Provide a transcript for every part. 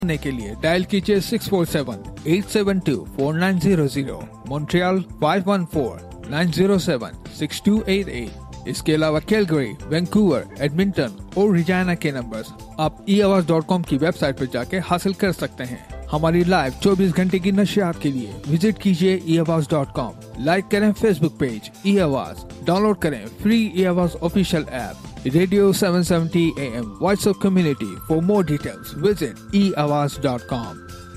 करने के लिए डायल कीजिए 647-872-4900, मॉन्ट्रियल 514-907-6288। इसके अलावा कैलगरी, वैंकूवर, एडमिंटन और रिजाना के नंबर्स आप eAwaz.com की वेबसाइट पर जाके हासिल कर सकते हैं। हमारी लाइव 24 घंटे की नशियात के लिए विजिट कीजिए eAwaz.com। लाइक करें फेसबुक पेज eAwaz, डाउनलोड करें free eAwaz official app Radio 770 AM Voice of Community. For more details, visit eAwaz.com.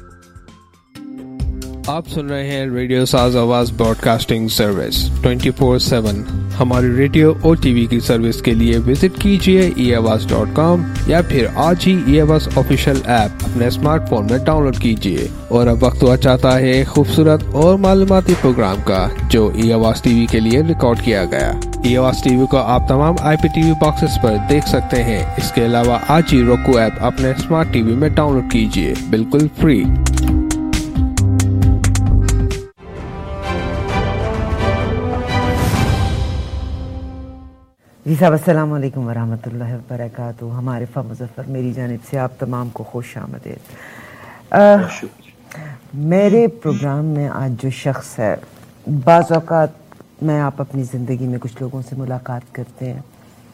आप सुन रहे हैं रेडियो साज आवाज ब्रॉडकास्टिंग सर्विस 24/7। हमारी रेडियो और टीवी की सर्विस के लिए विजिट कीजिए eAwaz.com या फिर आज ही eAwaz ऑफिशियल ऐप अपने स्मार्टफोन में डाउनलोड कीजिए। और अब वक्त हुआ चाहता है खूबसूरत और मालूमाती प्रोग्राम का जो eAwaz टीवी के लिए रिकॉर्ड किया गया। eAwaz टीवी को आप तमाम IPTV बॉक्सेस पर देख सकते हैं। इसके अलावा आज ही roku ऐप अपने स्मार्ट टीवी में डाउनलोड कीजिए, बिल्कुल फ्री। जी साहब, अस्सलाम वालेकुम वरहमतुल्लाहि वबरकातुहू। हमारे फा मुज़फ़्फ़र, मेरी जानिब से आप तमाम को खुश आमदीद। मेरे प्रोग्राम में आज जो शख्स है, बाज़ औक़ात मैं आप अपनी ज़िंदगी में कुछ लोगों से मुलाकात करते हैं,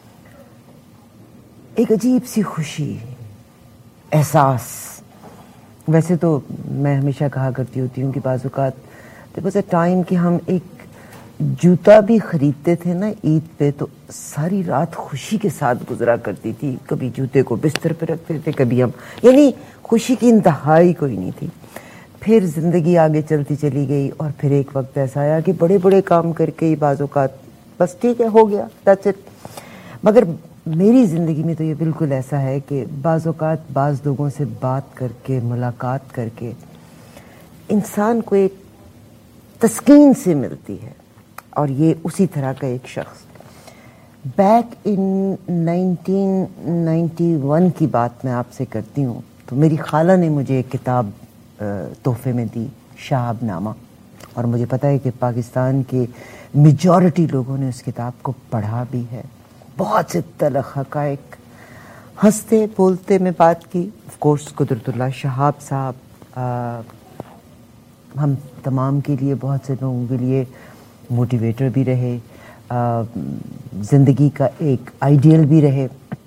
एक अजीब सी खुशी, एहसास। वैसे तो मैं हमेशा कहा करती होती हूँ कि बाज़ औक़ात देयर वाज़ अ टाइम कि हम एक जूता भी खरीदते थे ना ईद पे, तो सारी रात खुशी के साथ गुजरा करती थी। कभी जूते को बिस्तर पे रखते थे, कभी हम, यानी खुशी की इंतहाई कोई नहीं थी। फिर जिंदगी आगे चलती चली गई और फिर एक वक्त ऐसा आया कि बड़े बड़े काम करके ही बाज़ औक़ात बस ठीक है, हो गया, दैट्स इट। मगर मेरी ज़िंदगी में तो ये बिल्कुल ऐसा है कि बाज़ औक़ात बाज़ लोगों से बात करके, मुलाकात करके इंसान को एक तस्कीन से मिलती है। और ये उसी तरह का एक शख्स, बैक इन 1991 की बात मैं आपसे करती हूँ, तो मेरी खाला ने मुझे एक किताब तोहफे में दी, शहाबनामा। और मुझे पता है कि पाकिस्तान के मेजॉरिटी लोगों ने उस किताब को पढ़ा भी है। बहुत से तलख़ हक़ाइक़, हंसते बोलते में बात की। ऑफ कोर्स कुदरतुल्लाह शहाब साहब हम तमाम के लिए, बहुत से लोगों के लिए मोटिवेटर भी रहे, ज़िंदगी का एक आइडियल भी रहे।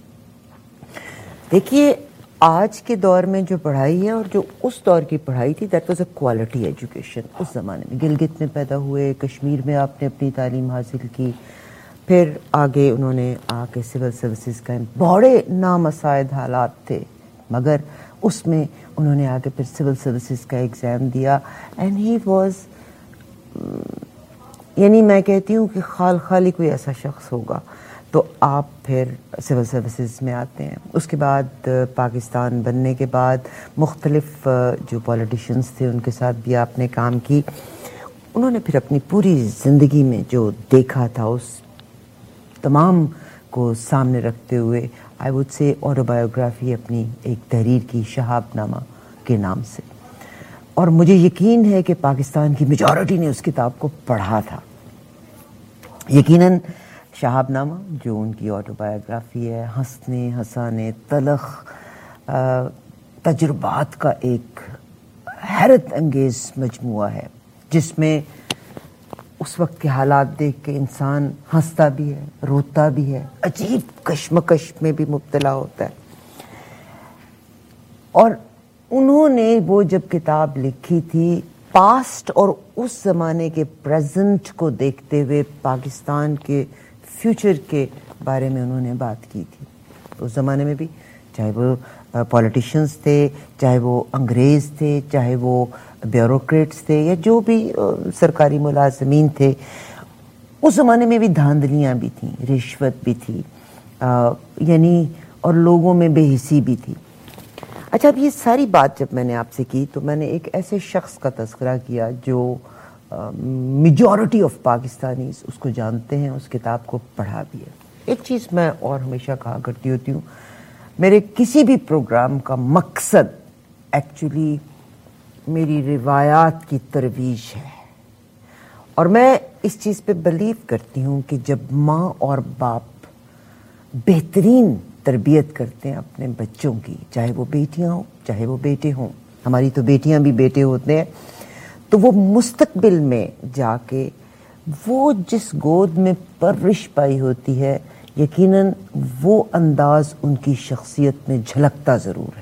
देखिए, आज के दौर में जो पढ़ाई है और जो उस दौर की पढ़ाई थी, that was a quality education. उस ज़माने में गिलगित में पैदा हुए, कश्मीर में आपने अपनी तालीम हासिल की, फिर आगे उन्होंने आके सिविल सर्विसेज का, बड़े नामसायद हालात थे, मगर उसमें उन्होंने आके फिर सिविल सर्विसेज का एग्ज़ाम दिया। एंड ही वॉज, यानी मैं कहती हूँ कि खाली कोई ऐसा शख्स होगा तो आप फिर सिविल सर्विसेज में आते हैं। उसके बाद पाकिस्तान बनने के बाद मुख्तलिफ जो पॉलिटिशियंस थे उनके साथ भी आपने काम की। उन्होंने फिर अपनी पूरी ज़िंदगी में जो देखा था उस तमाम को सामने रखते हुए, आई वुड से ऑटोबायोग्राफी अपनी एक तहरीर की, शहाबनामा के नाम से। और मुझे यकीन है कि पाकिस्तान की मेजॉरिटी ने उस किताब को पढ़ा था। यकीनन शहाबनामा जो उनकी ऑटोबायोग्राफी है, हंसने हंसाने तलख़ तजुर्बात का एक हैरत अंगेज़ मजमुआ है, जिसमें उस वक्त के हालात देख के इंसान हंसता भी है, रोता भी है, अजीब कश्मकश में भी मुब्तला होता है। और उन्होंने वो जब किताब लिखी थी, पास्ट और उस ज़माने के प्रेजेंट को देखते हुए पाकिस्तान के फ्यूचर के बारे में उन्होंने बात की थी। उस ज़माने में भी, चाहे वो पॉलिटिशियंस थे, चाहे वो अंग्रेज़ थे, चाहे वो ब्यूरोक्रेट्स थे, या जो भी सरकारी मुलाज़मीन थे, उस ज़माने में भी धांधलियाँ भी थीं, रिश्वत भी थी, यानी और लोगों में बेहिसी भी थी। अच्छा, अब ये सारी बात जब मैंने आपसे की तो मैंने एक ऐसे शख्स का तज़किरा किया जो मेजॉरिटी ऑफ पाकिस्तानीज़ उसको जानते हैं, उस किताब को पढ़ा भी है। एक चीज़ मैं और हमेशा कहा करती होती हूँ, मेरे किसी भी प्रोग्राम का मकसद एक्चुअली मेरी रिवायात की तरवीज है। और मैं इस चीज़ पे बिलीव करती हूँ कि जब माँ और बाप बेहतरीन تربیت کرتے ہیں اپنے بچوں کی، چاہے وہ بیٹیاں ہوں چاہے وہ بیٹے ہوں، ہماری تو بیٹیاں بھی بیٹے ہوتے ہیں، تو وہ مستقبل میں جا کے وہ جس گود میں پرورش پائی ہوتی ہے یقیناً وہ انداز ان کی شخصیت میں جھلکتا ضرور ہے۔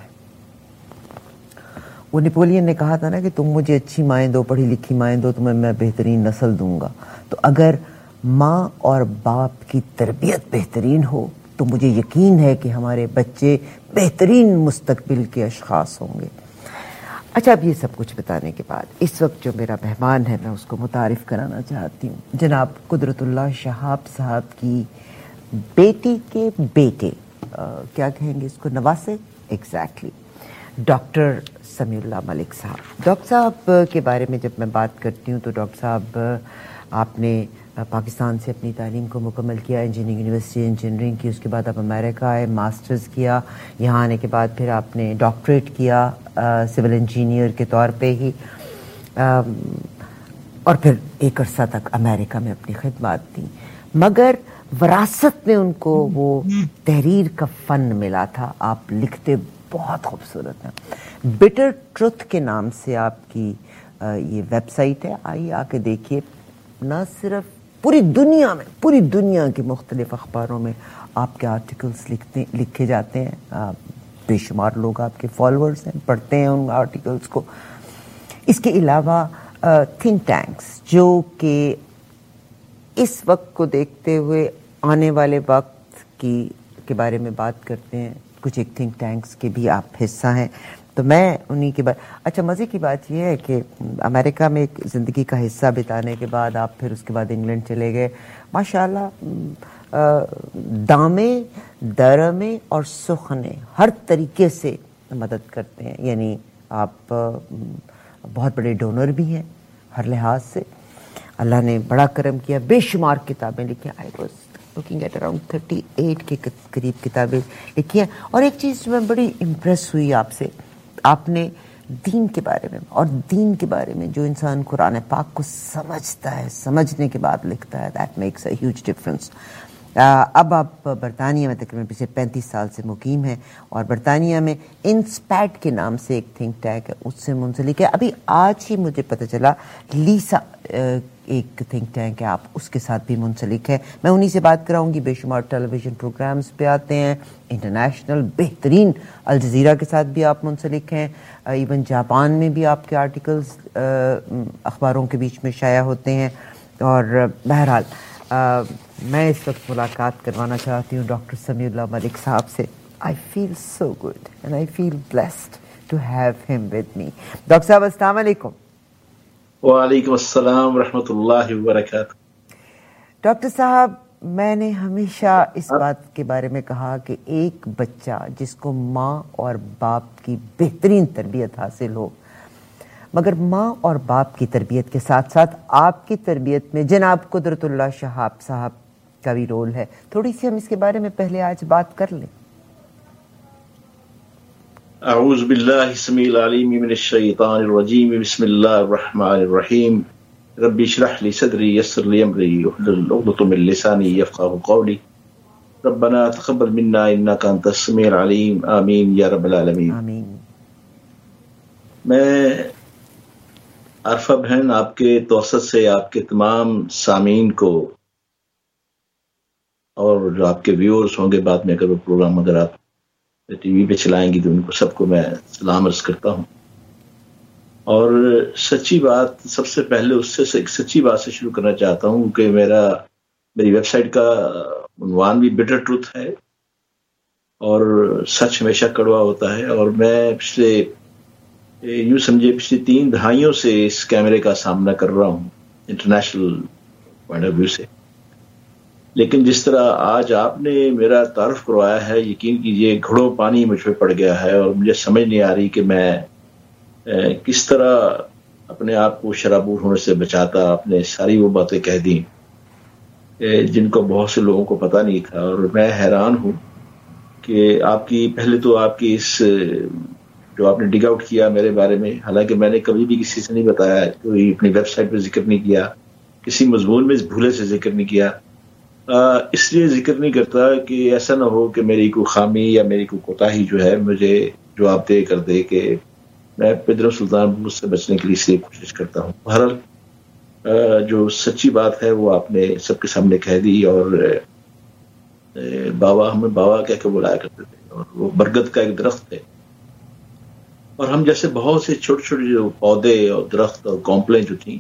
وہ نیپولین نے کہا تھا نا کہ تم مجھے اچھی مائیں دو، پڑھی لکھی مائیں دو، تمہیں میں بہترین نسل دوں گا۔ تو اگر ماں اور باپ کی تربیت بہترین ہو تو مجھے یقین ہے کہ ہمارے بچے بہترین مستقبل کے اشخاص ہوں گے۔ اچھا، اب یہ سب کچھ بتانے کے بعد اس وقت جو میرا مہمان ہے میں اس کو متعارف کرانا چاہتی ہوں، جناب قدرت اللہ شہاب صاحب کی بیٹی کے بیٹے، کیا کہیں گے اس کو، نواسے، ایگزیکٹلی، ڈاکٹر سمیع اللہ ملک صاحب۔ ڈاکٹر صاحب کے بارے میں جب میں بات کرتی ہوں تو ڈاکٹر صاحب آپ نے پاکستان سے اپنی تعلیم کو مکمل کیا، انجینئرنگ یونیورسٹی انجینئرنگ کی، اس کے بعد آپ امریکہ آئے، ماسٹرز کیا، یہاں آنے کے بعد پھر آپ نے ڈاکٹریٹ کیا سول انجینئر کے طور پہ ہی، اور پھر ایک عرصہ تک امریکہ میں اپنی خدمات دیں، مگر وراثت میں ان کو وہ تحریر کا فن ملا تھا، آپ لکھتے بہت خوبصورت ہیں۔ بٹر ٹروتھ کے نام سے آپ کی یہ ویب سائٹ ہے، آئیے آ کے دیکھیے، نہ صرف پوری دنیا کے مختلف اخباروں میں آپ کے آرٹیکلز لکھے جاتے ہیں، بے شمار لوگ آپ کے فالوورز ہیں، پڑھتے ہیں ان آرٹیکلز کو۔ اس کے علاوہ تھنک ٹینکس جو کہ اس وقت کو دیکھتے ہوئے آنے والے وقت کے بارے میں بات کرتے ہیں، کچھ ایک تھنک ٹینکس کے بھی آپ حصہ ہیں، تو میں انہی کے بعد، اچھا مزے کی بات یہ ہے کہ امریکہ میں ایک زندگی کا حصہ بتانے کے بعد آپ پھر اس کے بعد انگلینڈ چلے گئے، ماشاءاللہ دامے درمے اور سخنے ہر طریقے سے مدد کرتے ہیں، یعنی آپ بہت بڑے ڈونر بھی ہیں ہر لحاظ سے، اللہ نے بڑا کرم کیا، بے شمار کتابیں لکھی ہیں، I was looking at around 38 کے قریب کتابیں لکھی ہیں۔ اور ایک چیز میں بڑی امپریس ہوئی آپ سے، آپ نے دین کے بارے میں، اور دین کے بارے میں جو انسان قرآن پاک کو سمجھتا ہے، سمجھنے کے بعد لکھتا ہے، that makes a huge difference. اب آپ برطانیہ میں تقریباً پچھلے 35 سال سے مقیم ہیں، اور برطانیہ میں انسپیٹ کے نام سے ایک تھنک ٹینک ہے، اس سے منسلک ہے۔ ابھی آج ہی مجھے پتہ چلا لیسا ایک تھنک ٹینک ہے، آپ اس کے ساتھ بھی منسلک ہے، میں انہی سے بات کراؤں گی۔ بے شمار ٹیلی ویژن پروگرامز پہ آتے ہیں، انٹرنیشنل بہترین الجزیرہ کے ساتھ بھی آپ منسلک ہیں، ایون جاپان میں بھی آپ کے آرٹیکلز اخباروں کے بیچ میں شائع ہوتے ہیں۔ اور بہرحال میں اس وقت ملاقات کروانا چاہتی ہوں ڈاکٹر سمیع اللہ ملک صاحب سے۔ I feel so good and I feel blessed to have him with me. Doctor صاحب السلام علیکم۔ وعلیکم السلام ورحمۃ اللہ وبرکاتہ۔ ڈاکٹر صاحب، میں نے ہمیشہ اس بات کے بارے میں کہا کہ ایک بچہ جس کو ماں اور باپ کی بہترین تربیت حاصل ہو، مگر ماں اور باپ کی تربیت کے ساتھ ساتھ آپ کی تربیت میں جناب قدرت اللہ شہاب صاحب کا بھی رول ہے، تھوڑی سی ہم اس کے بارے میں پہلے آج بات کر لیں۔ اعوذ باللہ السمیع العلیم من الشیطان الرجیم، بسم اللہ الرحمن الرحیم، رب اشرح لی صدری یسر لی امری واحلل عقدۃ من لسانی یفقہوا قولی، ربنا تقبل منا انک انت السمیع العلیم، آمین یا رب العالمین۔ آمین۔ میں عرفہ بہن آپ کے توسط سے آپ کے تمام سامعین کو اور جو آپ کے ویورز ہوں گے بعد میں، اگر وہ پروگرام اگر آپ ٹی وی پہ چلائیں گی تو ان کو سب کو میں سلام عرض کرتا ہوں۔ اور سچی بات، سب سے پہلے اس سے ایک سچی بات سے شروع کرنا چاہتا ہوں کہ میری ویب سائٹ کا عنوان بھی بٹر ٹروتھ ہے، اور سچ ہمیشہ کڑوا ہوتا ہے، اور میں پچھلے 3 دہائیوں سے اس کیمرے کا سامنا کر رہا ہوں انٹرنیشنل پوائنٹ آف ویو سے، لیکن جس طرح آج آپ نے میرا تعارف کروایا ہے، یقین کیجئے گھڑوں پانی مجھ پہ پڑ گیا ہے، اور مجھے سمجھ نہیں آ رہی کہ میں کس طرح اپنے آپ کو شرابور ہونے سے بچاتا۔ آپ نے ساری وہ باتیں کہہ دیں جن کو بہت سے لوگوں کو پتہ نہیں تھا، اور میں حیران ہوں کہ پہلے تو آپ کی اس جو آپ نے ڈگ آؤٹ کیا میرے بارے میں، حالانکہ میں نے کبھی بھی کسی سے نہیں بتایا، کوئی اپنی ویب سائٹ پہ ذکر نہیں کیا، کسی مضمون میں بھولے سے ذکر نہیں کیا، اس لیے ذکر نہیں کرتا کہ ایسا نہ ہو کہ میری کوئی خامی یا میری کوئی کوتاہی جو ہے مجھے جواب دے کر دے کہ میں پدرم سلطان بلوچ سے بچنے کے لیے اس لیے کوشش کرتا ہوں. بہرحال جو سچی بات ہے وہ آپ نے سب کے سامنے کہہ دی. اور بابا ہمیں بابا کہہ کے بلایا کرتے تھے اور وہ برگد کا ایک درخت ہے اور ہم جیسے بہت سے چھوٹے چھوٹے جو پودے اور درخت اور کونپلیں جو تھیں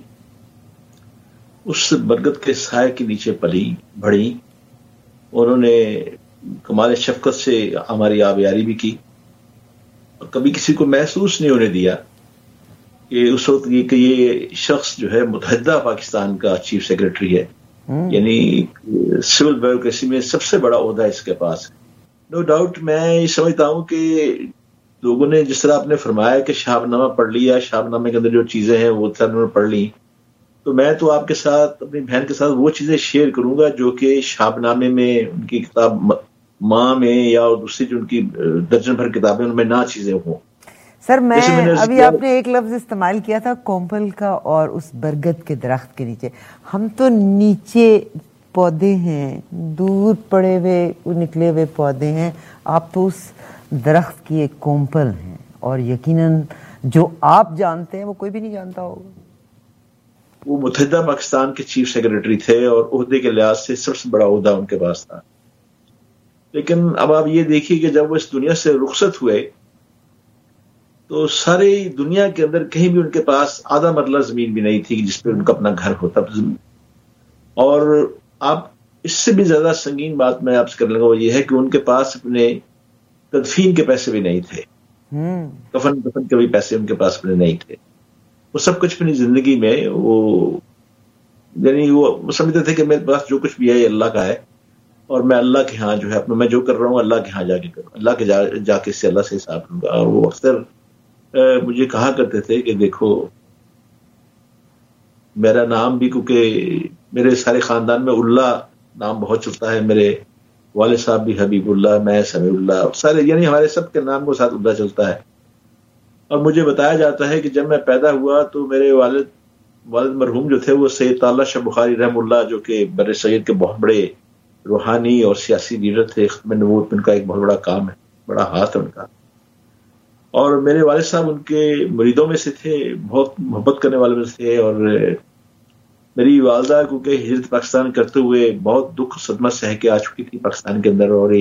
اس برگد کے سائے کے نیچے پلی بڑھی. انہوں نے کمال شفقت سے ہماری آبیاری بھی کی اور کبھی کسی کو محسوس نہیں ہونے دیا کہ اس وقت یہ شخص جو ہے متحدہ پاکستان کا چیف سیکرٹری ہے, یعنی سول بیوروکریسی میں سب سے بڑا عہدہ اس کے پاس ہے. نو ڈاؤٹ میں یہ سمجھتا ہوں کہ لوگوں نے جس طرح آپ نے فرمایا کہ شہاب نامہ پڑھ لیا, شہاب نامے کے اندر جو چیزیں ہیں وہ انہوں نے پڑھ لی, تو میں تو آپ کے ساتھ اپنی بہن کے ساتھ وہ چیزیں شیئر کروں گا جو کہ شہاب نامے میں ان کی کتاب ماں میں یا دوسری جو ان کی درجن بھر کتابیں ان میں نہ چیزیں ہوں. سر میں ابھی آپ نے ایک لفظ استعمال کیا تھا کومپل کا اور اس برگد کے درخت کے نیچے. ہم تو نیچے پودے ہیں, دور پڑے ہوئے نکلے ہوئے پودے ہیں, آپ تو اس درخت کی ایک کومپل ہیں اور یقیناً جو آپ جانتے ہیں وہ کوئی بھی نہیں جانتا ہوگا. وہ متحدہ پاکستان کے چیف سیکرٹری تھے اور عہدے کے لحاظ سے سب سے بڑا عہدہ ان کے پاس تھا. لیکن اب آپ یہ دیکھیے کہ جب وہ اس دنیا سے رخصت ہوئے تو ساری دنیا کے اندر کہیں بھی ان کے پاس آدھا مرلہ زمین بھی نہیں تھی جس پہ ان کا اپنا گھر ہوتا. اور آپ اس سے بھی زیادہ سنگین بات میں آپ سے کرنے لگا وہ یہ ہے کہ ان کے پاس اپنے تدفین کے پیسے بھی نہیں تھے, کفن کے بھی پیسے ان کے پاس اپنے نہیں تھے. وہ سب کچھ اپنی زندگی میں وہ یعنی وہ سمجھتے تھے کہ میرے پاس جو کچھ بھی ہے یہ اللہ کا ہے اور میں اللہ کے ہاں جو ہے اپنا میں جو کر رہا ہوں اللہ کے ہاں جا کے کروں, اللہ کے جا کے سے اللہ سے حساب کروں گا. اور وہ اکثر مجھے کہا کرتے تھے کہ دیکھو میرا نام بھی, کیونکہ میرے سارے خاندان میں اللہ نام بہت چلتا ہے, میرے والد صاحب بھی حبیب اللہ, میں سمیع اللہ, سارے یعنی ہمارے سب کے نام کے ساتھ اللہ چلتا ہے. اور مجھے بتایا جاتا ہے کہ جب میں پیدا ہوا تو میرے والد مرحوم جو تھے وہ سید طاللہ شاہ بخاری رحم اللہ, جو کہ بر صغیر کے بہت بڑے روحانی اور سیاسی لیڈر تھے, ختم نبوت میں ان کا ایک بہت بڑا کام ہے, بڑا ہاتھ ہے ان کا. اور میرے والد صاحب ان کے مریدوں میں سے تھے, بہت محبت کرنے والے میں سے تھے. اور میری والدہ کیونکہ ہجرت پاکستان کرتے ہوئے بہت دکھ صدمہ سہ کے آ چکی تھی پاکستان کے اندر, اور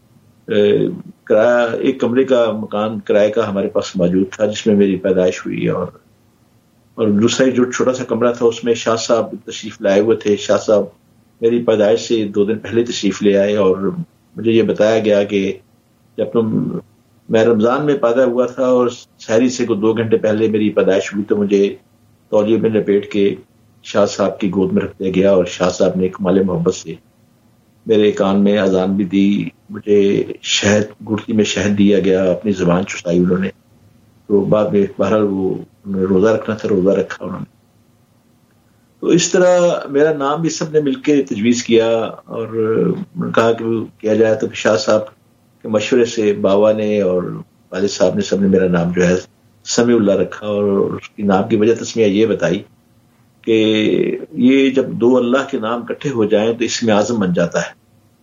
ایک کمرے کا مکان کرائے کا ہمارے پاس موجود تھا جس میں میری پیدائش ہوئی. اور دوسرا جو چھوٹا سا کمرہ تھا اس میں شاہ صاحب تشریف لائے ہوئے تھے. شاہ صاحب میری پیدائش سے 2 دن پہلے تشریف لے آئے اور مجھے یہ بتایا گیا کہ جب میں رمضان میں پیدا ہوا تھا اور سحری سے 2 گھنٹے پہلے میری پیدائش ہوئی تو مجھے تولیے میں لپیٹ کے شاہ صاحب کی گود میں رکھ دیا گیا اور شاہ صاحب نے کمال محبت سے میرے کان میں اذان بھی دی. مجھے گڑتی میں شہد دیا گیا, اپنی زبان چسائی انہوں نے. تو بعد میں بہرحال وہ روزہ رکھنا تھا, روزہ رکھا انہوں نے. تو اس طرح میرا نام بھی سب نے مل کے تجویز کیا اور کہا کہ کیا جائے. تو شاہ صاحب کے مشورے سے بابا نے اور والد صاحب نے سب نے میرا نام جو ہے سمیع اللہ رکھا. اور اس کی نام کی وجہ تسمیہ یہ بتائی کہ یہ جب 2 اللہ کے نام اکٹھے ہو جائیں تو اسم اعظم بن جاتا ہے.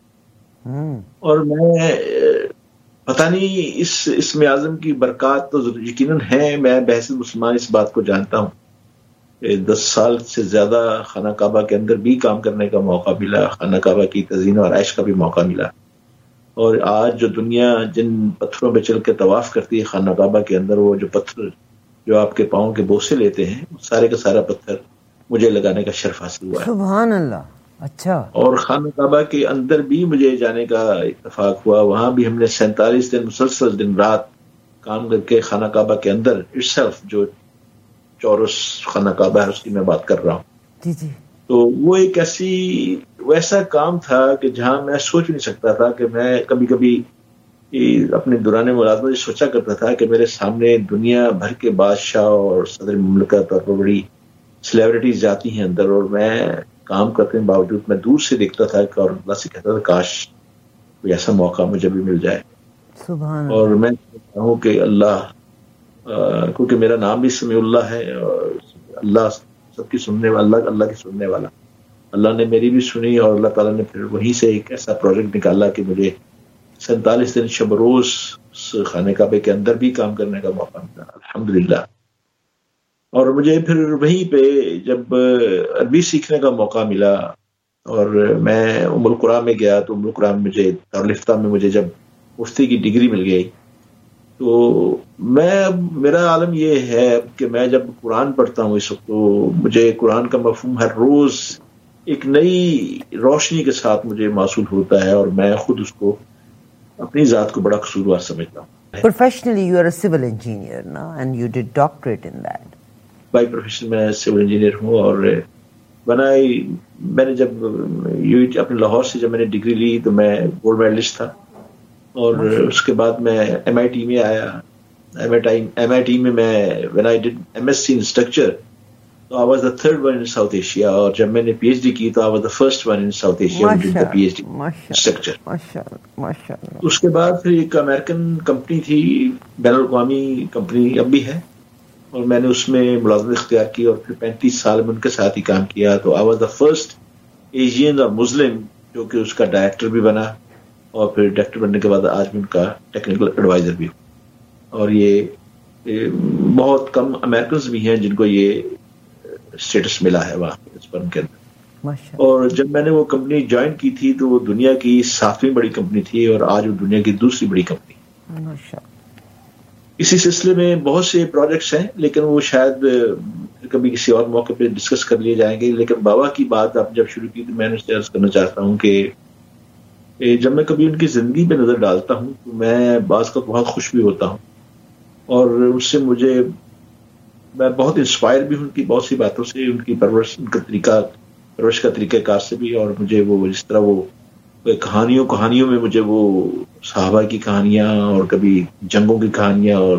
اور میں پتہ نہیں اس اسم اعظم کی برکات تو یقیناً ہیں. میں بحیثیت مسلمان اس بات کو جانتا ہوں کہ 10 سال سے زیادہ خانہ کعبہ کے اندر بھی کام کرنے کا موقع ملا, خانہ کعبہ کی تزئین و آرائش کا بھی موقع ملا. اور آج جو دنیا جن پتھروں پہ چل کے طواف کرتی ہے خانہ کعبہ کے اندر, وہ جو پتھر جو آپ کے پاؤں کے بوسے لیتے ہیں سارے کا سارا پتھر مجھے لگانے کا شرف حاصل ہوا ہے. سبحان اللہ. اچھا. اور خانہ کعبہ کے اندر بھی مجھے جانے کا اتفاق ہوا. وہاں بھی ہم نے 47 دن مسلسل دن رات کام کر کے خانہ کعبہ کے اندر اٹسیلف جو چورس خانہ کعبہ ہے اس کی میں بات کر رہا ہوں. جی جی. تو وہ ایک ویسا کام تھا کہ جہاں میں سوچ نہیں سکتا تھا کہ میں کبھی کبھی اپنے دوران ملازمت سوچا کرتا تھا کہ میرے سامنے دنیا بھر کے بادشاہ اور صدر مملکت اور بڑی سیلیبریٹیز جاتی ہیں اندر, اور میں کام کرنے کے باوجود میں دور سے دیکھتا تھا اور اللہ سے کہتا تھا کاش کوئی ایسا موقع مجھے بھی مل جائے. سبحان. اور میں کہتا ہوں کہ اللہ کیونکہ میرا نام بھی سمیع اللہ ہے اور اللہ سب کی سننے والا, اللہ کی سننے والا, اللہ نے میری بھی سنی اور اللہ تعالیٰ نے پھر وہیں سے ایک ایسا پروجیکٹ نکالا کہ مجھے 47 دن شب روز خانہ کعبے کے اندر بھی کام کرنے کا موقع ملا الحمدللہ. اور مجھے پھر وہیں پہ جب عربی سیکھنے کا موقع ملا اور میں ام القرآن میں گیا تو ام القرآن میں مجھے دارالفتہ میں مجھے جب مفتی کی ڈگری مل گئی تو میرا عالم یہ ہے کہ میں جب قرآن پڑھتا ہوں اس وقت تو مجھے قرآن کا مفہوم ہر روز ایک نئی روشنی کے ساتھ مجھے موصول ہوتا ہے اور میں خود اس کو اپنی ذات کو بڑا قصوروار سمجھتا ہوں. Professionally you are a civil engineer now and you did doctorate in that. By profession میں سول انجینئر ہوں اور میں نے جب اپنے لاہور سے جب میں نے ڈگری لی تو میں گولڈ میڈلسٹ تھا اور اس کے بعد میں MIT میں آیا. MIT میں when I did MSc in structure so I was the third one in South Asia اور جب میں نے PhD کی تو I was the first one in South Asia who did the PhD in structure. ماشاءاللہ. اس کے بعد پھر ایک امریکن کمپنی تھی بین الاقوامی کمپنی اب بھی ہے اور میں نے اس میں ملازمت اختیار کی اور پھر 35 سال میں ان کے ساتھ ہی کام کیا تو I was the first Asian اور مسلم جو کہ اس کا ڈائریکٹر بھی بنا اور پھر ڈائریکٹر بننے کے بعد آج میں ان کا ٹیکنیکل ایڈوائزر بھی ہوں. اور یہ بہت کم امریکنز بھی ہیں جن کو یہ اسٹیٹس ملا ہے وہاں اس فرم کے اندر. اور جب میں نے وہ کمپنی جوائن کی تھی تو وہ دنیا کی 7ویں بڑی کمپنی تھی اور آج وہ دنیا کی دوسری بڑی کمپنی. اسی سلسلے میں بہت سے پروجیکٹس ہیں لیکن وہ شاید کبھی کسی اور موقع پہ ڈسکس کر لیے جائیں گے. لیکن بابا کی بات آپ جب شروع کی تو میں نے اس سے عرض کرنا چاہتا ہوں کہ جب میں کبھی ان کی زندگی پہ نظر ڈالتا ہوں تو میں بعض کا بہت خوش بھی ہوتا ہوں اور اس سے میں بہت انسپائر بھی ہوں ان کی بہت سی باتوں سے, ان کی پرورش کا طریقہ کار سے بھی. اور مجھے وہ جس طرح وہ کہانیوں میں مجھے وہ صحابہ کی کہانیاں اور کبھی جنگوں کی کہانیاں اور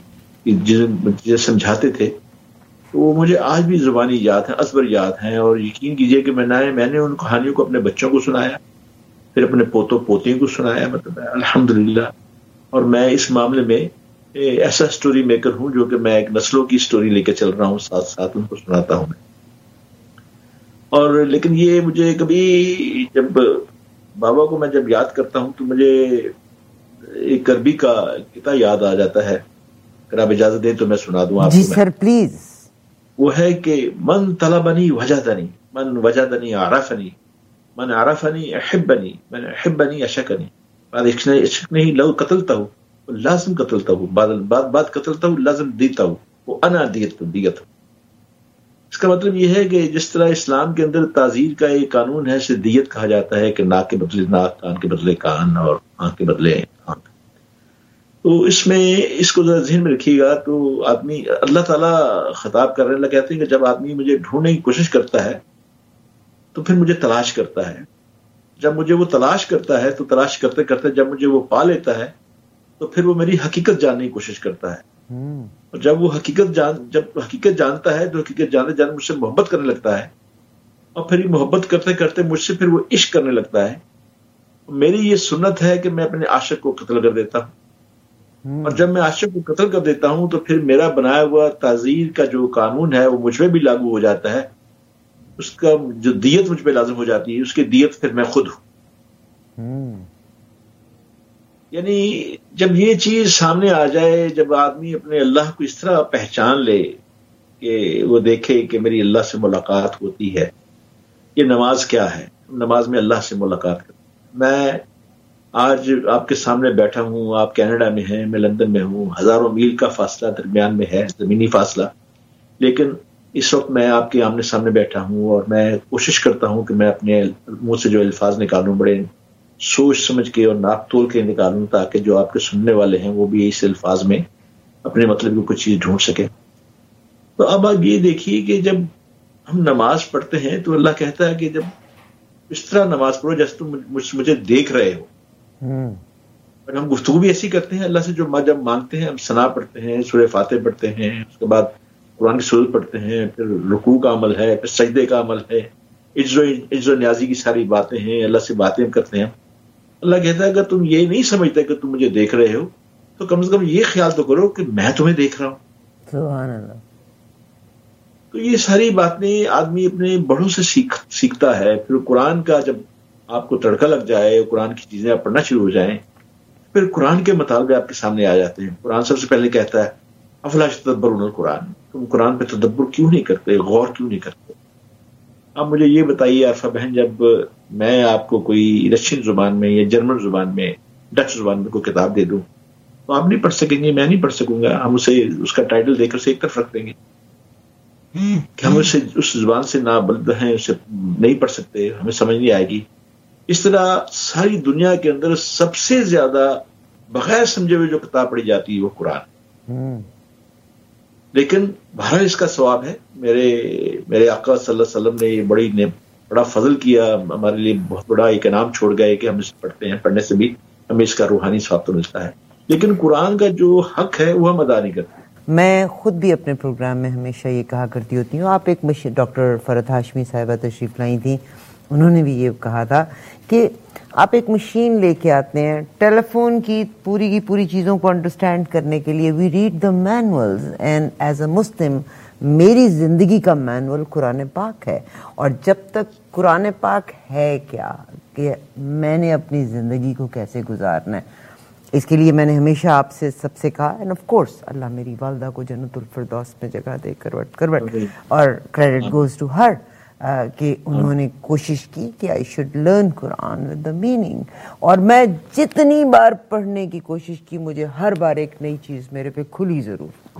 چیزیں سمجھاتے تھے تو وہ مجھے آج بھی زبانی یاد ہیں, ازبر یاد ہیں. اور یقین کیجئے کہ میں نے ان کہانیوں کو اپنے بچوں کو سنایا, پھر اپنے پوتوں پوتیوں کو سنایا. مطلب الحمدللہ. اور میں اس معاملے میں ایسا سٹوری میکر ہوں جو کہ میں ایک نسلوں کی سٹوری لے کے چل رہا ہوں, ساتھ ساتھ ان کو سناتا ہوں میں. اور لیکن یہ مجھے کبھی جب بابا کو میں جب یاد کرتا ہوں تو مجھے ایک عربی کا قطعہ یاد آ جاتا ہے, اگر آپ اجازت دیں تو میں سنا دوں آپ کو. جی سر پلیز. وہ ہے کہ من طلبنی وجدنی, من وجدنی عرفنی, من عرفنی احبنی, من احبنی اشکنی. عشق نہیں لو قتلتا ہوں لازم قتلتا ہوں, بعد قتلتا ہوں لازم دیتا ہوں, وہ انا دیت ہوں. اس کا مطلب یہ ہے کہ جس طرح اسلام کے اندر تعزیر کا ایک قانون ہے اسے دیت کہا جاتا ہے کہ ناک کے بدلے ناک, کان کے بدلے کان اور آنکھ کے بدلے آنکھ. تو اس میں اس کو ذرا ذہن میں رکھیے گا. تو آدمی اللہ تعالیٰ خطاب کر رہے ہیں, اللہ کہتے ہیں کہ جب آدمی مجھے ڈھونڈنے کی کوشش کرتا ہے تو پھر مجھے تلاش کرتا ہے. جب مجھے وہ تلاش کرتا ہے تو تلاش کرتے کرتے جب مجھے وہ پا لیتا ہے تو پھر وہ میری حقیقت جاننے کی کوشش کرتا ہے. اور جب وہ حقیقت جانتا ہے تو حقیقت جانتے مجھ سے محبت کرنے لگتا ہے اور پھر محبت کرتے کرتے مجھ سے پھر وہ عشق کرنے لگتا ہے. میری یہ سنت ہے کہ میں اپنے عاشق کو قتل کر دیتا ہوں اور جب میں عاشق کو قتل کر دیتا ہوں تو پھر میرا بنایا ہوا تعزیر کا جو قانون ہے وہ مجھ پہ بھی لاگو ہو جاتا ہے. اس کا جو دیت مجھ پہ لازم ہو جاتی ہے اس کی دیت پھر میں خود ہوں. یعنی جب یہ چیز سامنے آ جائے, جب آدمی اپنے اللہ کو اس طرح پہچان لے کہ وہ دیکھے کہ میری اللہ سے ملاقات ہوتی ہے. یہ نماز کیا ہے؟ نماز میں اللہ سے ملاقات کرتا. میں آج آپ کے سامنے بیٹھا ہوں, آپ کینیڈا میں ہیں, میں لندن میں ہوں, ہزاروں میل کا فاصلہ درمیان میں ہے, زمینی فاصلہ, لیکن اس وقت میں آپ کے آمنے سامنے بیٹھا ہوں اور میں کوشش کرتا ہوں کہ میں اپنے منہ سے جو الفاظ نکالوں بڑے سوچ سمجھ کے اور ناپ تول کے نکالوں تاکہ جو آپ کے سننے والے ہیں وہ بھی اس الفاظ میں اپنے مطلب کی کوئی چیز ڈھونڈ سکے. تو اب آپ یہ دیکھیے کہ جب ہم نماز پڑھتے ہیں تو اللہ کہتا ہے کہ جب اس طرح نماز پڑھو جیسے تم مجھے دیکھ رہے ہو. اور ہم گفتگو بھی ایسی کرتے ہیں اللہ سے, جو جب مانگتے ہیں ہم ثنا پڑھتے ہیں, سورہ فاتح پڑھتے ہیں, اس کے بعد قرآن کی سورت پڑھتے ہیں, پھر رکوع کا عمل ہے, پھر سجدے کا عمل ہے, عجز و نیازی کی ساری باتیں ہیں, اللہ سے باتیں کرتے ہیں. اللہ کہتا ہے اگر تم یہ نہیں سمجھتے کہ تم مجھے دیکھ رہے ہو تو کم سے کم یہ خیال تو کرو کہ میں تمہیں دیکھ رہا ہوں. سبحان اللہ. تو یہ ساری باتیں آدمی اپنے بڑوں سے سیکھتا ہے. پھر قرآن کا جب آپ کو تڑکا لگ جائے، قرآن کی چیزیں آپ پڑھنا شروع ہو جائیں، پھر قرآن کے مطالبے آپ کے سامنے آ جاتے ہیں. قرآن سب سے پہلے کہتا ہے افلا تدبرون القرآن، تم قرآن پہ تدبر کیوں نہیں کرتے، غور کیوں نہیں کرتے؟ اب مجھے یہ بتائیے عارفہ بہن، جب میں آپ کو کوئی رشین زبان میں یا جرمن زبان میں، ڈچ زبان میں کوئی کتاب دے دوں تو آپ نہیں پڑھ سکیں گے، میں نہیں پڑھ سکوں گا. ہم اسے اس کا ٹائٹل دے کر اسے ایک طرف رکھ دیں گے کہ ہم اسے اس زبان سے نابلد ہیں، اسے نہیں پڑھ سکتے، ہمیں سمجھ نہیں آئے گی. اس طرح ساری دنیا کے اندر سب سے زیادہ بغیر سمجھے ہوئے جو کتاب پڑھی جاتی ہے وہ قرآن. لیکن بہرحال اس کا ثواب ہے. میرے آقا صلی اللہ علیہ وسلم نے بڑا فضل کیا ہمارے لیے، بہت بڑا ایک انعام چھوڑ گئے کہ ہم اسے پڑھتے ہیں. پڑھنے سے بھی ہمیں اس کا روحانی ثواب تو ملتا ہے، لیکن قرآن کا جو حق ہے وہ ہم ادا نہیں کرتے. میں خود بھی اپنے پروگرام میں ہمیشہ یہ کہا کرتی ہوتی ہوں. آپ ایک ڈاکٹر فرحت ہاشمی صاحبہ تشریف لائی تھیں، انہوں نے بھی یہ کہا تھا کہ آپ ایک مشین لے کے آتے ہیں ٹیلی فون کی پوری چیزوں کو انڈرسٹینڈ کرنے کے لیے. We read the manuals, and as a Muslim میری زندگی کا مینول قرآن پاک ہے. اور جب تک قرآن پاک ہے کیا کہ میں نے اپنی زندگی کو کیسے گزارنا ہے، اس کے لیے میں نے ہمیشہ آپ سے سب سے کہا، اینڈ آف کورس اللہ میری والدہ کو جنت الفردوس میں جگہ دے کروٹ اور کریڈٹ گوز ٹو ہر، کہ انہوں نے کوشش کی کہ I should learn Quran with the meaning. اور میں جتنی بار پڑھنے کی کوشش کی مجھے ہر بار ایک نئی چیز میرے پہ کھلی ضرور.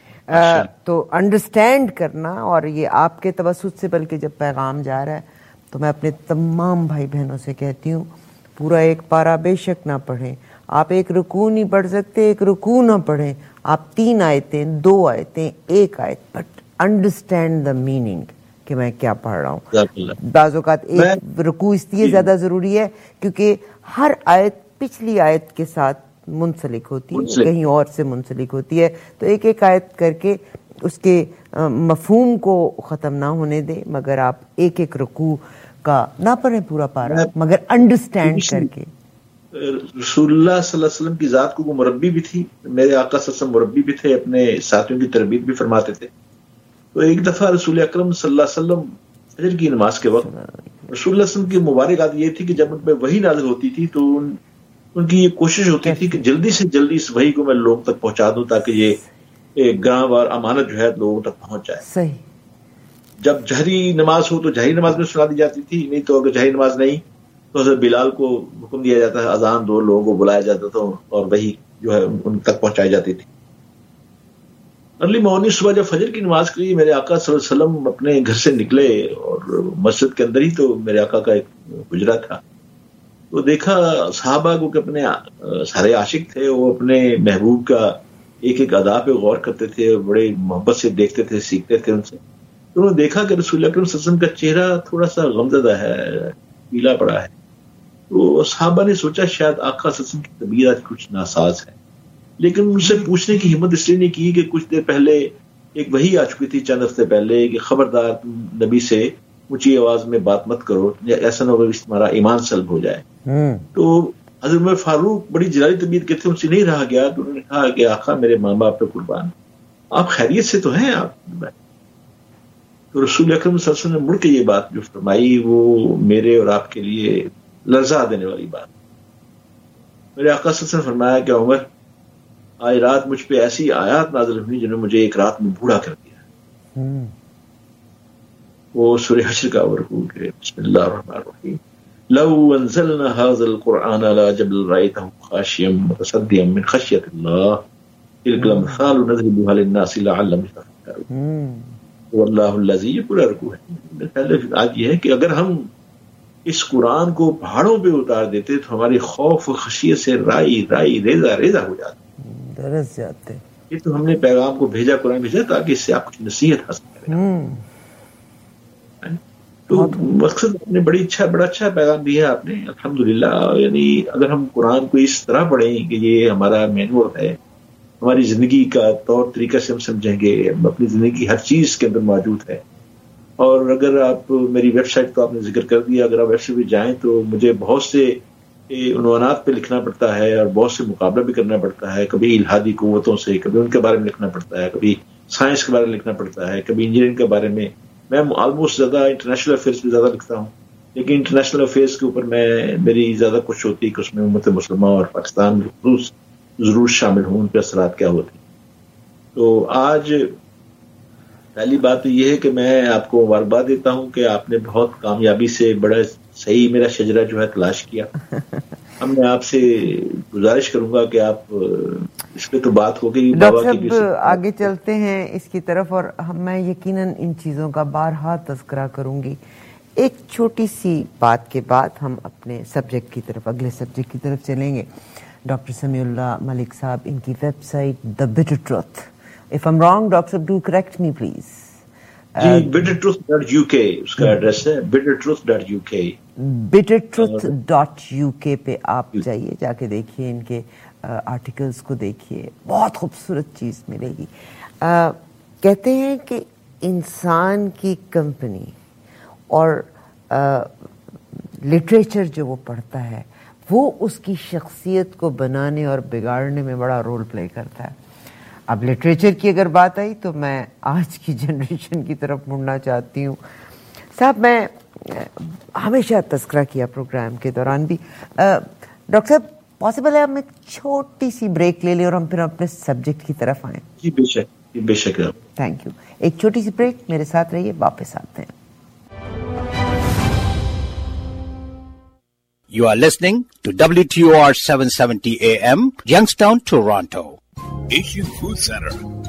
تو انڈرسٹینڈ کرنا، اور یہ آپ کے توسط سے بلکہ جب پیغام جا رہا ہے تو میں اپنے تمام بھائی بہنوں سے کہتی ہوں پورا ایک پارہ بے شک نہ پڑھیں. آپ ایک رکوع نہیں پڑھ سکتے، ایک رکوع نہ پڑھیں، آپ 3 آیتیں 2 آیتیں 1 آیت، بٹ انڈرسٹینڈ دا میننگ کہ میں کیا پڑھ رہا ہوں. بعض اوقات ایک رکوع اس لیے زیادہ ضروری ہے کیونکہ ہر آیت پچھلی آیت کے ساتھ منسلک ہوتی ہے، کہیں اور سے منسلک ہوتی ہے. تو ایک آیت کر کے اس کے مفہوم کو ختم نہ ہونے دیں، مگر آپ ایک رکوع کا نہ پڑھیں پورا پارہ، مگر انڈرسٹینڈ کر کے. رسول اللہ صلی اللہ علیہ وسلم کی ذات کو وہ مربی بھی تھی، میرے آقا صلی اللہ علیہ وسلم مربی بھی تھے، اپنے ساتھیوں کی تربیت بھی فرماتے تھے. تو ایک دفعہ رسول اکرم صلی اللہ علیہ وسلم فجر کی نماز کے وقت، رسول اللہ علیہ وسلم کی مبارک عادت یہ تھی کہ جب ان پہ وحی نازل ہوتی تھی تو ان کی یہ کوشش ہوتی تھی کہ جلدی سے جلدی اس وحی کو میں لوگوں تک پہنچا دوں تاکہ یہ ایک گراں وار امانت جو ہے لوگوں تک پہنچ جائے. صحیح. جب جہری نماز ہو تو جہری نماز میں سنا دی جاتی تھی، نہیں تو اگر جہری نماز نہیں تو حضرت بلال کو حکم دیا جاتا ہے، اذان 2 لوگوں کو بلایا جاتا تھا اور وہی جو ہے ان تک پہنچائی جاتی تھی. ارلی مارننگ صبح جب فجر کی نماز کے لیے میرے آقا صلی اللہ علیہ وسلم اپنے گھر سے نکلے، اور مسجد کے اندر ہی تو میرے آقا کا ایک حجرہ تھا، تو دیکھا صحابہ کو کہ اپنے سارے عاشق تھے، وہ اپنے محبوب کا ایک ادا پہ غور کرتے تھے، بڑے محبت سے دیکھتے تھے، سیکھتے تھے ان سے. تو انہوں نے دیکھا کہ رسول اکرم صلی اللہ علیہ وسلم کا چہرہ تھوڑا سا غمزدہ ہے، پیلا پڑا ہے. تو صحابہ نے سوچا شاید آقا صلی اللہ علیہ وسلم کی طبیعت کچھ ناساز ہے، لیکن ان سے پوچھنے کی ہمت اس لیے نہیں کی کہ کچھ دیر پہلے ایک وحی آ چکی تھی چند ہفتے پہلے کہ خبردار تم نبی سے اونچی آواز میں بات مت کرو، ایسا نہ ہو کہ تمہارا ایمان سلب ہو جائے. تو حضرت عمر فاروق بڑی جلالی طبیعت کے تھے، ان سے نہیں رہا گیا، تو انہوں نے کہا کہ آقا میرے ماں باپ پہ قربان، آپ خیریت سے تو ہیں آپ؟ تو رسول اکرم صلی اللہ علیہ وسلم نے مڑ کے یہ بات جو فرمائی وہ میرے اور آپ کے لیے لرزا دینے والی بات. میرے آقا صلی اللہ علیہ وسلم نے فرمایا کہ عمر، آج رات مجھ پہ ایسی آیات نازل ہوئی جنہوں نے مجھے ایک رات میں بوڑھا کر دیا. وہ سورہ حشر کا رکوع ہے. بسم اللہ الرحمن الرحیم. لو انزلنا هذا القرآن على جبل رأيته خاشعا متصدعا من خشية الله تلك الأمثال نضربها للناس لعلهم يتفكرون. واللہ الذی، یہ پورا رکوع ہے. پہلے آج یہ ہے کہ اگر ہم اس قرآن کو پہاڑوں پہ اتار دیتے تو ہماری خوف و خشیت سے رائی ریزہ ہو جاتی، درس جاتے. یہ تو ہم نے پیغام کو بھیجا، قرآن بھیجا تاکہ اس سے آپ کچھ نصیحت حاصل کریں. تو مقصد نے بڑا اچھا پیغام دیا آپ نے الحمدللہ. یعنی اگر ہم قرآن کو اس طرح پڑھیں کہ یہ ہمارا مینول ہے، ہماری زندگی کا طور طریقہ سے ہم سمجھیں گے، اپنی زندگی کی ہر چیز کے اندر موجود ہے. اور اگر آپ میری ویب سائٹ تو آپ نے ذکر کر دیا، اگر آپ ویب سائٹ پہ جائیں تو مجھے بہت سے عنوانات پہ لکھنا پڑتا ہے اور بہت سے مقابلہ بھی کرنا پڑتا ہے، کبھی الہادی قوتوں سے، کبھی ان کے بارے میں لکھنا پڑتا ہے، کبھی साइंस के बारे में लिखना पड़ता है, कभी इंजीनियरिंग के बारे में. मैं ऑलमोस्ट ज़्यादा इंटरनेशनल अफेयर्स पे ज़्यादा लिखता हूँ, लेकिन इंटरनेशनल अफेयर्स के ऊपर मेरी ज़्यादा कोशिश होती है कि उसमें उम्मत मुसलमान और पाकिस्तान रूस ज़रूर शामिल हों, उन पर असरात क्या होते हैं. तो आज पहली बात तो ये है कि मैं आपको मुबारकबाद देता हूँ कि आपने बहुत कामयाबी से बड़ा सही मेरा शजरा जो है तलाश किया. अब मैं आपसे गुजारिश करूंगा कि आप इस पे तो बात हो गई. डॉक्टर साहब आगे चलते हैं इसकी तरफ, और मैं यकीनन इन चीज़ों का बारहा तज़किरा करूंगी. एक छोटी सी बात के बाद हम अपने सब्जेक्ट की तरफ, अगले सब्जेक्ट की तरफ चलेंगे. डॉक्टर समीउल्लाह मलिक साहब, इनकी website the bitter truth, if I am wrong doctor साहब डू करेक्ट मी प्लीज. जी, bittertruth.uk उसका एड्रेस है, bittertruth.uk. bittertruth.uk पे आप जाइए, जाके देखिए, इनके आर्टिकल्स को देखिए, बहुत खूबसूरत चीज़ मिलेगी. कहते हैं कि इंसान की कंपनी और लिटरेचर जो वो पढ़ता है वो उसकी शख्सियत को बनाने और बिगाड़ने में बड़ा रोल प्ले करता है. अब लिटरेचर की अगर बात आई तो मैं आज की जनरेशन की तरफ मुड़ना चाहती हूँ. साहब, मैं हमेशा तज़किरा किया प्रोग्राम के दौरान भी. डॉक्टर साहब, पॉसिबल है हम एक छोटी सी ब्रेक ले लें और हम फिर अपने सब्जेक्ट की तरफ आएँ? जी बेशक, बेशक. Thank you. एक छोटी सी ब्रेक, मेरे साथ रहिए, वापस आते हैं. You are listening to WTOR 770 AM, Youngstown, Toronto. Asian Food Center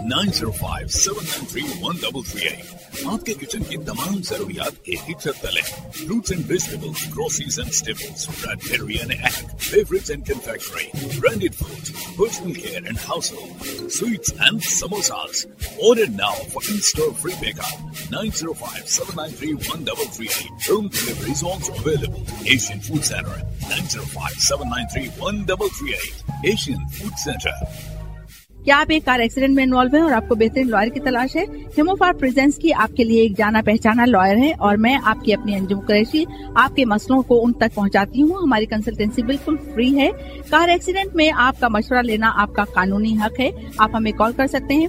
905-793-1338. आपके किचन की तमाम जरूरियात एक ही छत तले. Fruits and vegetables, groceries and staples, bread, dairy and egg, beverages and confectionery, branded foods, personal care and household, sweets and samosas. Order now for in-store free pickup. 905-793-1338. Home delivery is also available. Asian Food Center 905-793-1338. Asian Food Center. क्या आप एक car accident में involve हैं और आपको बेहतरीन lawyer की तलाश है? हिमोफार प्रेजेंस की आपके लिए एक जाना पहचाना लॉयर है और मैं आपकी अपनी अंजुम कुरैशी आपके मसलों को उन तक पहुंचाती हूं. हमारी कंसल्टेंसी बिल्कुल फ्री है. कार एक्सीडेंट में आपका मशवरा लेना आपका कानूनी हक है. आप हमें कॉल कर सकते हैं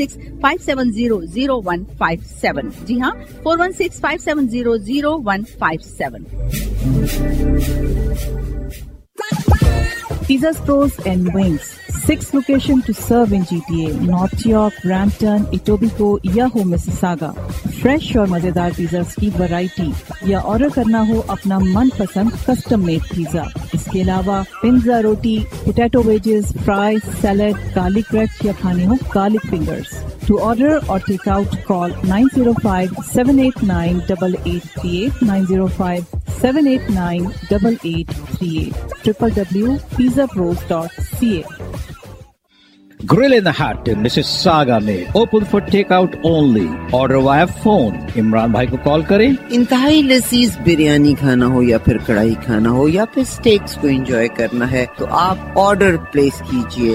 416-570-0157. जी हाँ, 416-570-0157. Pizza's Pros and Wings. 6 locations to serve in GTA, North York, Brampton, Etobicoke या हो Mississauga. फ्रेश और मजेदार पिज़्ज़ास की वैरायटी या ऑर्डर करना हो अपना मनपसंद कस्टम मेड पिज़्ज़ा. इसके अलावा पिज़्ज़ा, रोटी, potato wedges, fries, salad, garlic bread या खाने हो garlic fingers. To order or take out, call 905-789-8838, 905-789-8838, www.pizzapros.ca. Grill in the Hut in Mississauga में open for takeout only. Order via phone. Imran भाई को call करें. इंतहाई लजीज बिरयानी खाना हो या फिर कढ़ाई खाना हो या फिर स्टेक्स को एंजॉय करना है तो आप ऑर्डर प्लेस कीजिए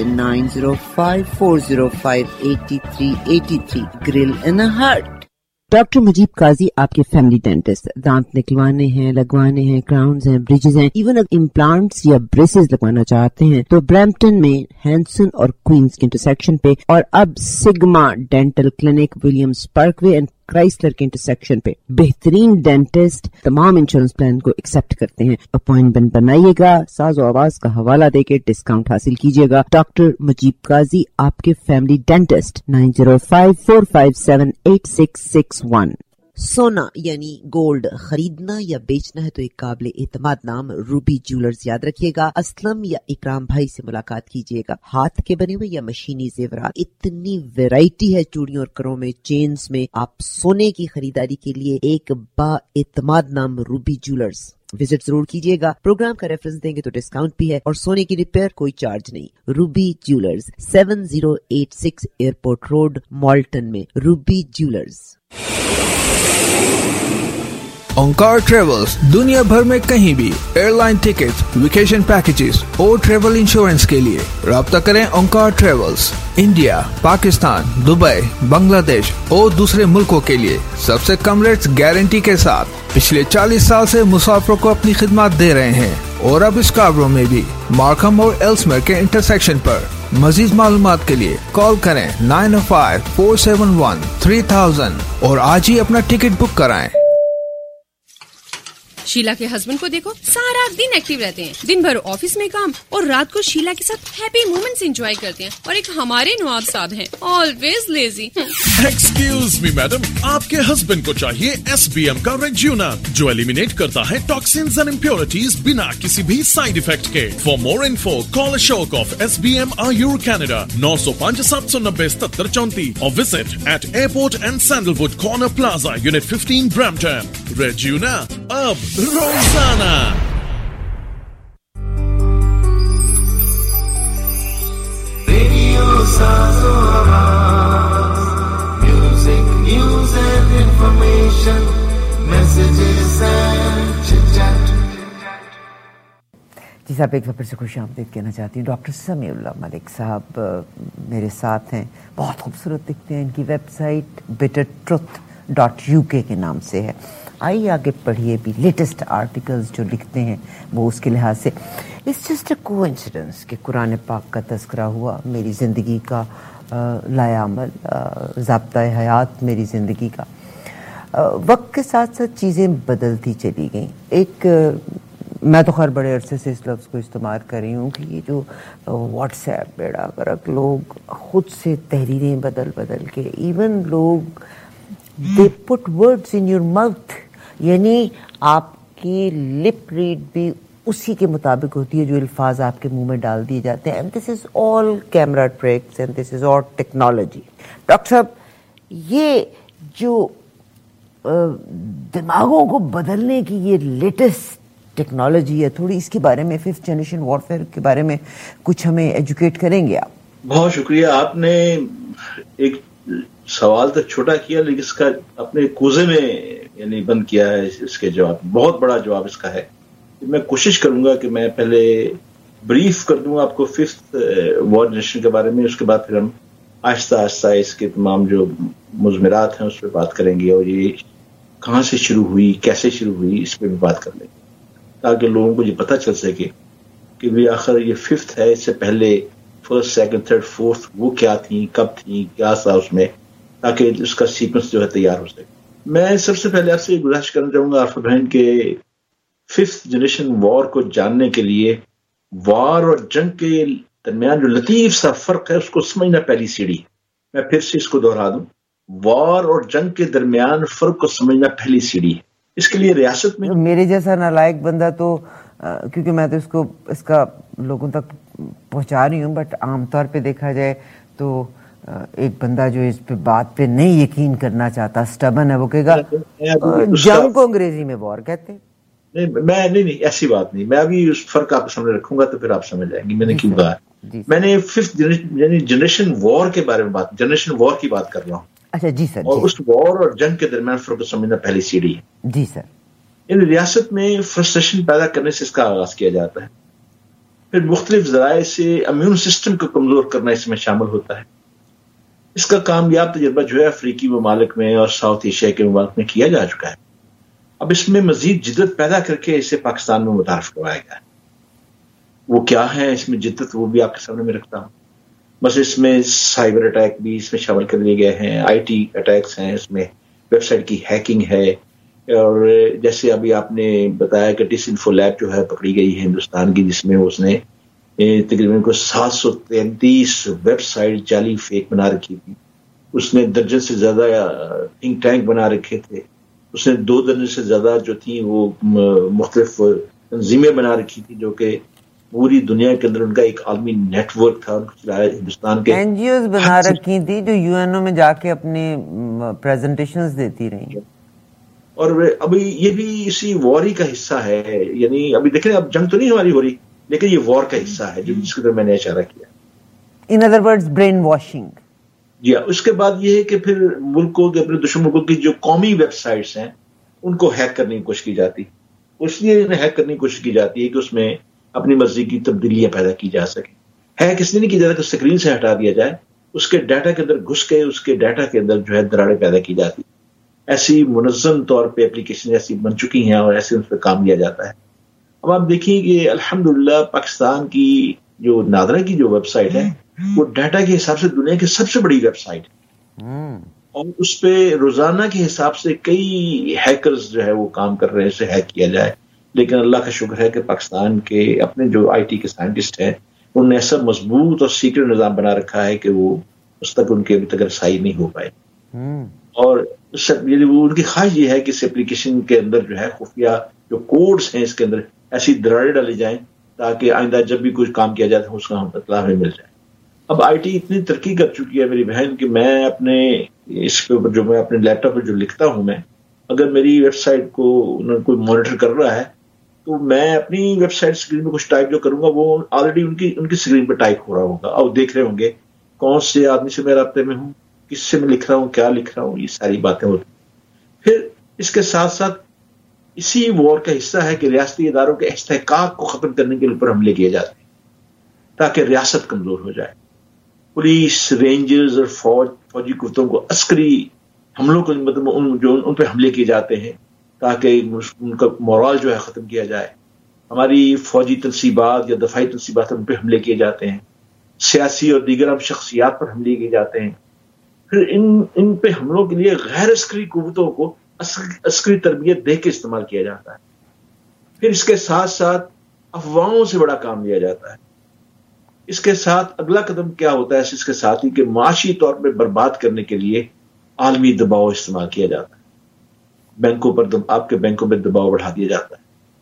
905-405-8383. ग्रिल इन अ हट. डॉक्टर मुजीब काजी आपके फैमिली डेंटिस्ट. दांत निकलवाने हैं, लगवाने हैं, क्राउन्स हैं, ब्रिजेस हैं, इवन अगर इम्प्लांट्स या ब्रेसेस लगवाना चाहते हैं तो ब्रैम्पटन में हैंसन और क्वींस के इंटरसेक्शन पे, और अब Sigma Dental Clinic Williams Parkway and Chrysler के इंटरसेक्शन पे बेहतरीन डेंटिस्ट तमाम इंश्योरेंस प्लान को एक्सेप्ट करते हैं. अपॉइंटमेंट बनाइएगा, साज़ो आवाज का हवाला देके डिस्काउंट हासिल कीजिएगा. डॉक्टर मुजीब काजी आपके फैमिली डेंटिस्ट. 905-457-8661. सोना यानी गोल्ड खरीदना या बेचना है तो एक काबिल एतमाद नाम रूबी ज्वेलर्स याद रखिएगा. असलम या इकराम भाई से मुलाकात कीजिएगा. हाथ के बने हुए या मशीनी जेवरात, इतनी वैरायटी है चूड़ियों और करों में, चेन्स में. आप सोने की खरीदारी के लिए एक बा एतमाद नाम रूबी ज्वेलर्स विजिट जरूर कीजिएगा. प्रोग्राम का रेफरेंस देंगे तो डिस्काउंट भी है और सोने की रिपेयर कोई चार्ज नहीं. Ruby Jewellers 7086 Airport Road, Malton में. Ruby jewellers. ओंकार ट्रेवल्स दुनिया भर में कहीं भी एयरलाइन टिकट, वेकेशन पैकेजेस और ट्रेवल इंश्योरेंस के लिए राब्ता करें. Omkar Travels India, Pakistan, Dubai, Bangladesh और दूसरे मुल्कों के लिए सबसे कम रेट्स गारंटी के साथ पिछले 40 साल से मुसाफिरों को अपनी खिदमत दे रहे हैं. और अब स्कार्बरो में भी मार्कम और एल्समेयर के इंटरसेक्शन पर मजीद मालूमात के लिए कॉल करें 905-471-3000 और आज ही अपना टिकट बुक कराएं। शीला के हस्बैंड को देखो, सारा दिन एक्टिव रहते हैं, दिन भर ऑफिस में काम और रात को शीला के साथ हैप्पी मोमेंट्स एंजॉय करते हैं। और एक हमारे नवाब साहब हैं, always lazy. Excuse me madam, आपके हस्बैंड को चाहिए SBM का रेज्यूना, जो एलिमिनेट करता है टॉक्सिन्स एंड इम्प्योरिटीज बिना किसी भी साइड इफेक्ट के। For more info call Ashok of SBM Ayur Canada 905-790-7734 और visit at Airport and Sandalwood Corner Plaza unit 15 Brampton. रेज्यूना अब रोजाना। रेडियो साज़ो आवाज़, music, news and information, messages and chit-chat. जी साहब, एक बार फिर से खुश आमदीद कहना चाहती हूँ। डॉक्टर समीउल्लाह मलिक साहब मेरे साथ हैं, बहुत खूबसूरत दिखते हैं। इनकी वेबसाइट bittertruth.uk के नाम से है। आइए आगे पढ़िए भी लेटेस्ट आर्टिकल्स जो लिखते हैं वो उसके लिहाज से। इट्स जस्ट अ कोइंसिडेंस कि कुरान पाक का तज़किरा हुआ, मेरी ज़िंदगी का लायामल ज़ाब्ता हयात मेरी ज़िंदगी का। वक्त के साथ साथ चीज़ें बदलती चली गईं। एक मैं तो खैर बड़े अरसे से इस लफ्ज़ को इस्तेमाल कर रही हूँ कि ये जो व्हाट्सएप बेड़ा गर्क, लोग ख़ुद से तहरीरें बदल के, इवन लोग they put words in your mouth, यानी आपकी लिप रीड भी उसी के मुताबिक होती है जो अल्फाज आपके मुंह में डाल दिए जाते हैं। And this is all camera tricks and this is all technology. Doctor साहब, ये जो दिमागों को बदलने की ये लेटेस्ट टेक्नोलॉजी है, थोड़ी इसके बारे में, 5th जनरेशन वॉरफेयर के बारे में कुछ हमें एजुकेट करेंगे आप? बहुत शुक्रिया। आपने एक सवाल तो छोटा किया लेकिन इसका अपने कोजे में यानी बंद किया है। इसके जवाब, बहुत बड़ा जवाब इसका है। मैं कोशिश करूंगा कि मैं पहले ब्रीफ कर दूं आपको 5th वॉर जनरेशन के बारे में, उसके बाद फिर हम आहिस्ता आहिस्ता इसके तमाम जो मुज़मिरात हैं उस पर बात करेंगे और ये कहाँ से शुरू हुई, कैसे शुरू हुई, इस पर भी बात कर लेंगे, ताकि लोगों को ये पता चल सके कि भी आखिर ये 5th है, इससे पहले 1st, 2nd, 3rd, 4th वो क्या थी, कब थी, क्या था उसमें, ताकि उसका सीक्वेंस जो है तैयार हो सके। मैं सबसे पहले आपसे गुजारिश करना चाहूंगा आफर बहन के 5th जनरेशन वॉर को जानने के लिए वॉर और जंग के दरमियान जो लतीफ सा फर्क है उसको समझना पहली सीढ़ी। मैं फिर से इसको दोहरा दूं, वॉर और जंग के दरमियान फर्क को समझना पहली सीढ़ी है। इसके लिए रियासत में मेरे जैसा नालायक बंदा तो क्योंकि मैं तो इसका लोगों तक पहुंचा रही हूँ, बट आमतौर पे देखा जाए तो एक बंदा जो इस पे बात पे नहीं यकीन करना चाहता, स्टबन है, वो कहेगा जंग को अंग्रेजी में वॉर कहते हैं। नहीं ऐसी बात नहीं। मैं अभी उस फर्क आपके सामने रखूंगा तो फिर आप समझ जाएंगे मैंने क्यों कहा। मैंने 5th जनरेशन वॉर के बारे में जनरेशन वॉर की बात कर रहा हूँ। अच्छा जी सर। और उस वॉर और जंग के दरमियान फर्क को समझना पहली सीढ़ी है। जी सर। इन रियासत में फ्रस्ट्रेशन पैदा करने से इसका आगाज किया जाता है, फिर मुख्तलिफ जराए से इम्यून सिस्टम को कमजोर करना इसमें शामिल होता है। इसका कामयाब तजुर्बा जो है अफ्रीकी ममालिक में और साउथ एशिया के ममालिक में किया जा चुका है। अब इसमें मजीद जिद्दत पैदा करके इसे पाकिस्तान में मुतारफ करवाया गया है। वो क्या है इसमें जिद्दत, वो भी आपके सामने में रखता हूँ। बस इसमें साइबर अटैक भी इसमें शामिल कर लिए गए हैं, IT अटैक्स हैं, इसमें वेबसाइट की हैकिंग है, और जैसे अभी आपने बताया कि डिसइंफो लैब जो है पकड़ी गई है हिंदुस्तान की, जिसमें उसने तकरीबन को 733 वेबसाइट जाली फेक बना रखी थी। उसने दर्जन से ज्यादा थिंक टैंक बना रखे थे। उसने 2 दर्जन से ज्यादा जो थी वो मुख्तलिफ तंजीमें बना रखी थी, जो कि पूरी दुनिया के अंदर उनका एक आलमी नेटवर्क था। हिंदुस्तान के NGOs बना रखी थी जो UNO में जाके अपने प्रेजेंटेशंस देती रही। और अभी ये भी इसी वॉर ही का हिस्सा है। यानी अभी देखें, अब जंग तो नहीं हमारी हो रही, लेकिन ये वॉर का हिस्सा है जो जिसकी तरफ मैंने इशारा किया। In other words brain washing. जी हाँ। उसके बाद ये है कि फिर मुल्कों के, अपने दुश्मन मुल्कों की जो कौमी वेबसाइट्स हैं उनको हैक करने की कोशिश की जाती, इसलिए हैक करने की कोशिश की जाती है कि उसमें अपनी मर्जी की तब्दीलियां पैदा की जा सके। हैक इसलिए नहीं की जाता कि स्क्रीन से हटा दिया जाए, उसके डाटा के अंदर घुस के उसके डाटा के अंदर जो है दरारें पैदा की जाती। ऐसी मुनज़्ज़म तौर पे एप्लीकेशन ऐसी बन चुकी हैं और ऐसे उन पर काम लिया जाता है। अब आप देखिए कि अल्हम्दुलिल्लाह पाकिस्तान की जो नादरा की जो वेबसाइट है وہ ڈیٹا کے حساب سے دنیا کی سب سے بڑی ویب سائٹ ہے، اور اس پہ روزانہ کے حساب سے کئی ہیکرز جو ہے وہ کام کر رہے ہیں اسے ہیک کیا جائے. لیکن اللہ کا شکر ہے کہ پاکستان کے اپنے جو آئی ٹی کے سائنٹسٹ ہیں انہوں نے ایسا مضبوط اور سیکرٹ نظام بنا رکھا ہے کہ وہ اس تک ان کے ابھی تک رسائی نہیں ہو پائے. اور وہ ان کی خواہش یہ ہے کہ اس ایپلیکیشن کے اندر جو ہے خفیہ جو کوڈز ہیں اس کے اندر ایسی دراڑیں ڈالی جائیں تاکہ آئندہ جب بھی کچھ کام کیا جائے تو اس کا ہم اطلاع ہمیں مل جائے. اب آئی ٹی اتنی ترقی کر چکی ہے میری بہن کہ میں اپنے اس کے اوپر جو میں اپنے لیپ ٹاپ پہ جو لکھتا ہوں میں، اگر میری ویب سائٹ کو کوئی مانیٹر کر رہا ہے تو میں اپنی ویب سائٹ اسکرین پہ کچھ ٹائپ جو کروں گا وہ آلریڈی ان کی اسکرین پہ ٹائپ ہو رہا ہوگا، اور دیکھ رہے ہوں گے کون سے آدمی سے میں رابطے میں ہوں، کس سے میں لکھ رہا ہوں، کیا لکھ رہا ہوں، یہ ساری باتیں ہوتی. پھر اس کے ساتھ ساتھ اسی وار کا حصہ ہے کہ ریاستی اداروں کے استحقاق کو ختم کرنے کے اوپر حملے کیے جاتے ہیں تاکہ ریاست کمزور ہو جائے. پولیس، رینجرز اور فوجی قوتوں کو عسکری حملوں کو مطلب ان پہ حملے کیے جاتے ہیں تاکہ ان کا مورال جو ہے ختم کیا جائے. ہماری فوجی تنصیبات یا دفاعی تنصیبات ان پہ حملے کیے جاتے ہیں. سیاسی اور دیگر عام شخصیات پر حملے کیے جاتے ہیں. پھر ان پہ حملوں کے لیے غیر عسکری قوتوں کو عسکری تربیت دے کے استعمال کیا جاتا ہے. پھر اس کے ساتھ ساتھ افواہوں سے بڑا کام لیا جاتا ہے. اس کے ساتھ اگلا قدم کیا ہوتا ہے اس کے ساتھ ہی کہ معاشی طور پہ برباد کرنے کے لیے عالمی دباؤ استعمال کیا جاتا ہے. بینکوں پر آپ کے بینکوں پہ دباؤ بڑھا دیا جاتا ہے.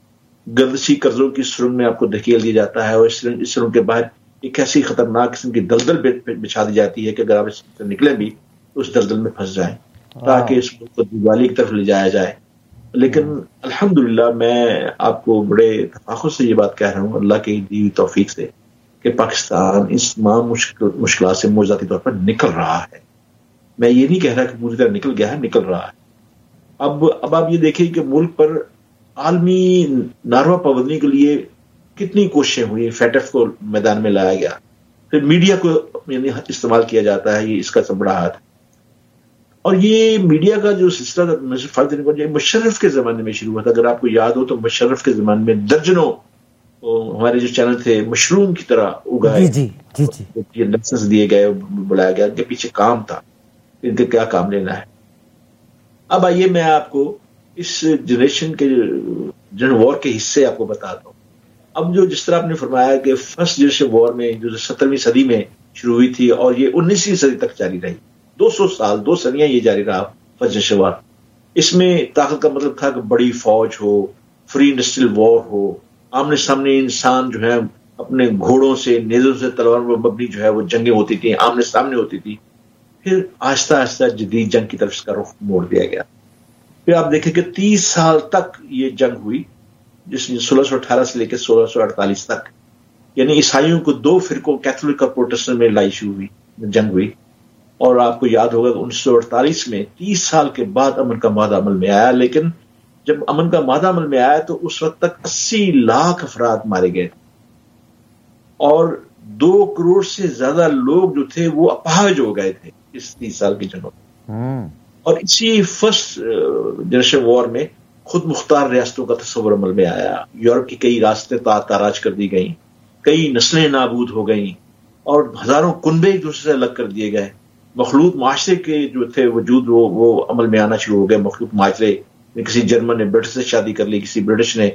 گردشی قرضوں کی سرنگ میں آپ کو دھکیل دیا جاتا ہے، اور اس سرنگ کے باہر ایک ایسی خطرناک قسم کی دلدل بچھا دی جاتی ہے کہ اگر آپ اس سے نکلیں بھی تو اس دلدل میں پھنس جائیں تاکہ اس کو دیوالی کی طرف لے جایا جائے. لیکن الحمدللہ میں آپ کو بڑے تفاخر سے یہ بات کہہ رہا ہوں اللہ کی دی ہوئی توفیق سے کہ پاکستان اس تمام مشکلات سے موجوداتی طور پر نکل رہا ہے. میں یہ نہیں کہہ رہا کہ پوری طرح نکل گیا ہے، نکل رہا ہے. اب آپ یہ دیکھیں کہ ملک پر عالمی ناروا پابندی کے لیے کتنی کوششیں ہوئی. فیٹف کو میدان میں لایا گیا، پھر میڈیا کو یعنی استعمال کیا جاتا ہے، یہ اس کا سب بڑا ہاتھ ہے. اور یہ میڈیا کا جو سلسلہ تھا مشرف کے زمانے میں شروع ہوا تھا. اگر آپ کو یاد ہو تو مشرف کے زمانے میں درجنوں ہمارے جو چینل تھے مشروم کی طرح اگائے، یہ لائسنس دیے گئے، بلایا گیا، ان کے پیچھے کام تھا، ان کے کیا کام لینا ہے. اب آئیے میں آپ کو اس جنریشن کے جن وار کے حصے آپ کو بتاتا ہوں. اب جو جس طرح آپ نے فرمایا کہ فرسٹ جنریشن وار میں جو 17ویں صدی میں شروع ہوئی تھی اور یہ 19ویں صدی تک جاری رہی، 200 سال 2 صدیاں یہ جاری رہا فرسٹ جنریشن وار. اس میں طاقت کا مطلب تھا کہ بڑی فوج ہو، فری انڈسٹریل وار ہو، آمنے سامنے انسان جو ہے اپنے گھوڑوں سے، نیزوں سے، تلوار پر مبنی جو ہے وہ جنگیں ہوتی تھیں، آمنے سامنے ہوتی تھی. پھر آہستہ آہستہ جدید جنگ کی طرف اس کا رخ موڑ دیا گیا. پھر آپ دیکھیں کہ 30 سال تک یہ جنگ ہوئی، جس میں 1618 سے لے کے 1648 تک، یعنی عیسائیوں کو 2 فرقوں کیتھولک اور پروٹسٹنٹ میں لڑائی شروع ہوئی، جنگ ہوئی. اور آپ کو یاد ہوگا کہ 1948 میں 30 سال کے بعد امن کا معاہدہ عمل میں آیا. لیکن جب امن کا معاہدہ عمل میں آیا تو اس وقت تک 80 لاکھ افراد مارے گئے اور 2 کروڑ سے زیادہ لوگ جو تھے وہ اپاہج ہو گئے تھے اس 30 سال کی جنگوں میں. اور اسی فرسٹ جنریشن وار میں خود مختار ریاستوں کا تصور عمل میں آیا. یورپ کی کئی راستیں تاراج کر دی گئیں، کئی نسلیں نابود ہو گئیں اور ہزاروں کنبے ایک دوسرے سے الگ کر دیے گئے. مخلوط معاشرے کے جو تھے وجود وہ عمل میں آنا شروع ہو گئے. مخلوط معاشرے، کسی جرمن نے برٹش سے شادی کر لی، کسی برٹش نے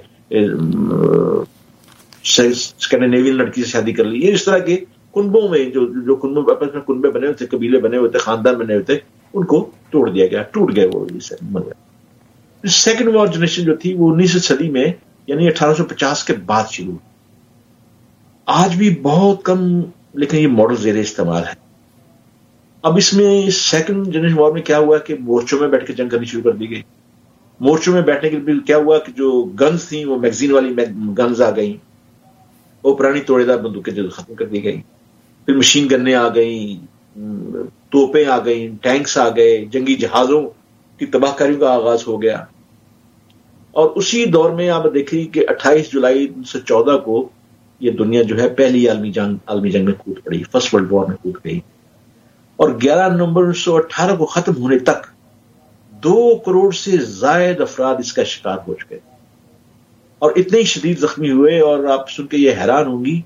اسکینڈینیوین لڑکی سے شادی کر لی. یہ اس طرح کے کنبوں میں جو کنبے بنے ہوئے تھے، قبیلے بنے ہوئے تھے، خاندان بنے ہوئے تھے، ان کو توڑ دیا گیا، ٹوٹ گئے وہ. سیکنڈ وار جنریشن جو تھی وہ 19ویں صدی میں یعنی 1850 کے بعد شروع ہوئی. آج بھی بہت کم لیکن یہ ماڈل زیر استعمال ہے. اب اس میں سیکنڈ جنریشن وار میں کیا ہوا کہ مورچوں میں بیٹھ کے جنگ کرنی شروع کر دی گئی. مورچوں میں بیٹھنے کے لیے کیا ہوا کہ جو گنز تھیں وہ میگزین والی گنز آ گئیں، وہ پرانی توڑے دار بندوقیں جو ختم کر دی گئی. پھر مشین گنیں آ گئیں، توپیں آ گئیں، ٹینکس آ گئے، جنگی جہازوں کی تباہ کاریوں کا آغاز ہو گیا. اور اسی دور میں آپ دیکھیں کہ 28 جولائی 1914 کو یہ دنیا جو ہے پہلی عالمی جنگ میں کود پڑی، فرسٹ ورلڈ وار میں کود گئی. اور 11 نومبر 1918 کو ختم ہونے تک 2 کروڑ سے زائد افراد اس کا شکار ہو چکے اور اتنے شدید زخمی ہوئے. اور آپ سن کے یہ حیران ہوں گی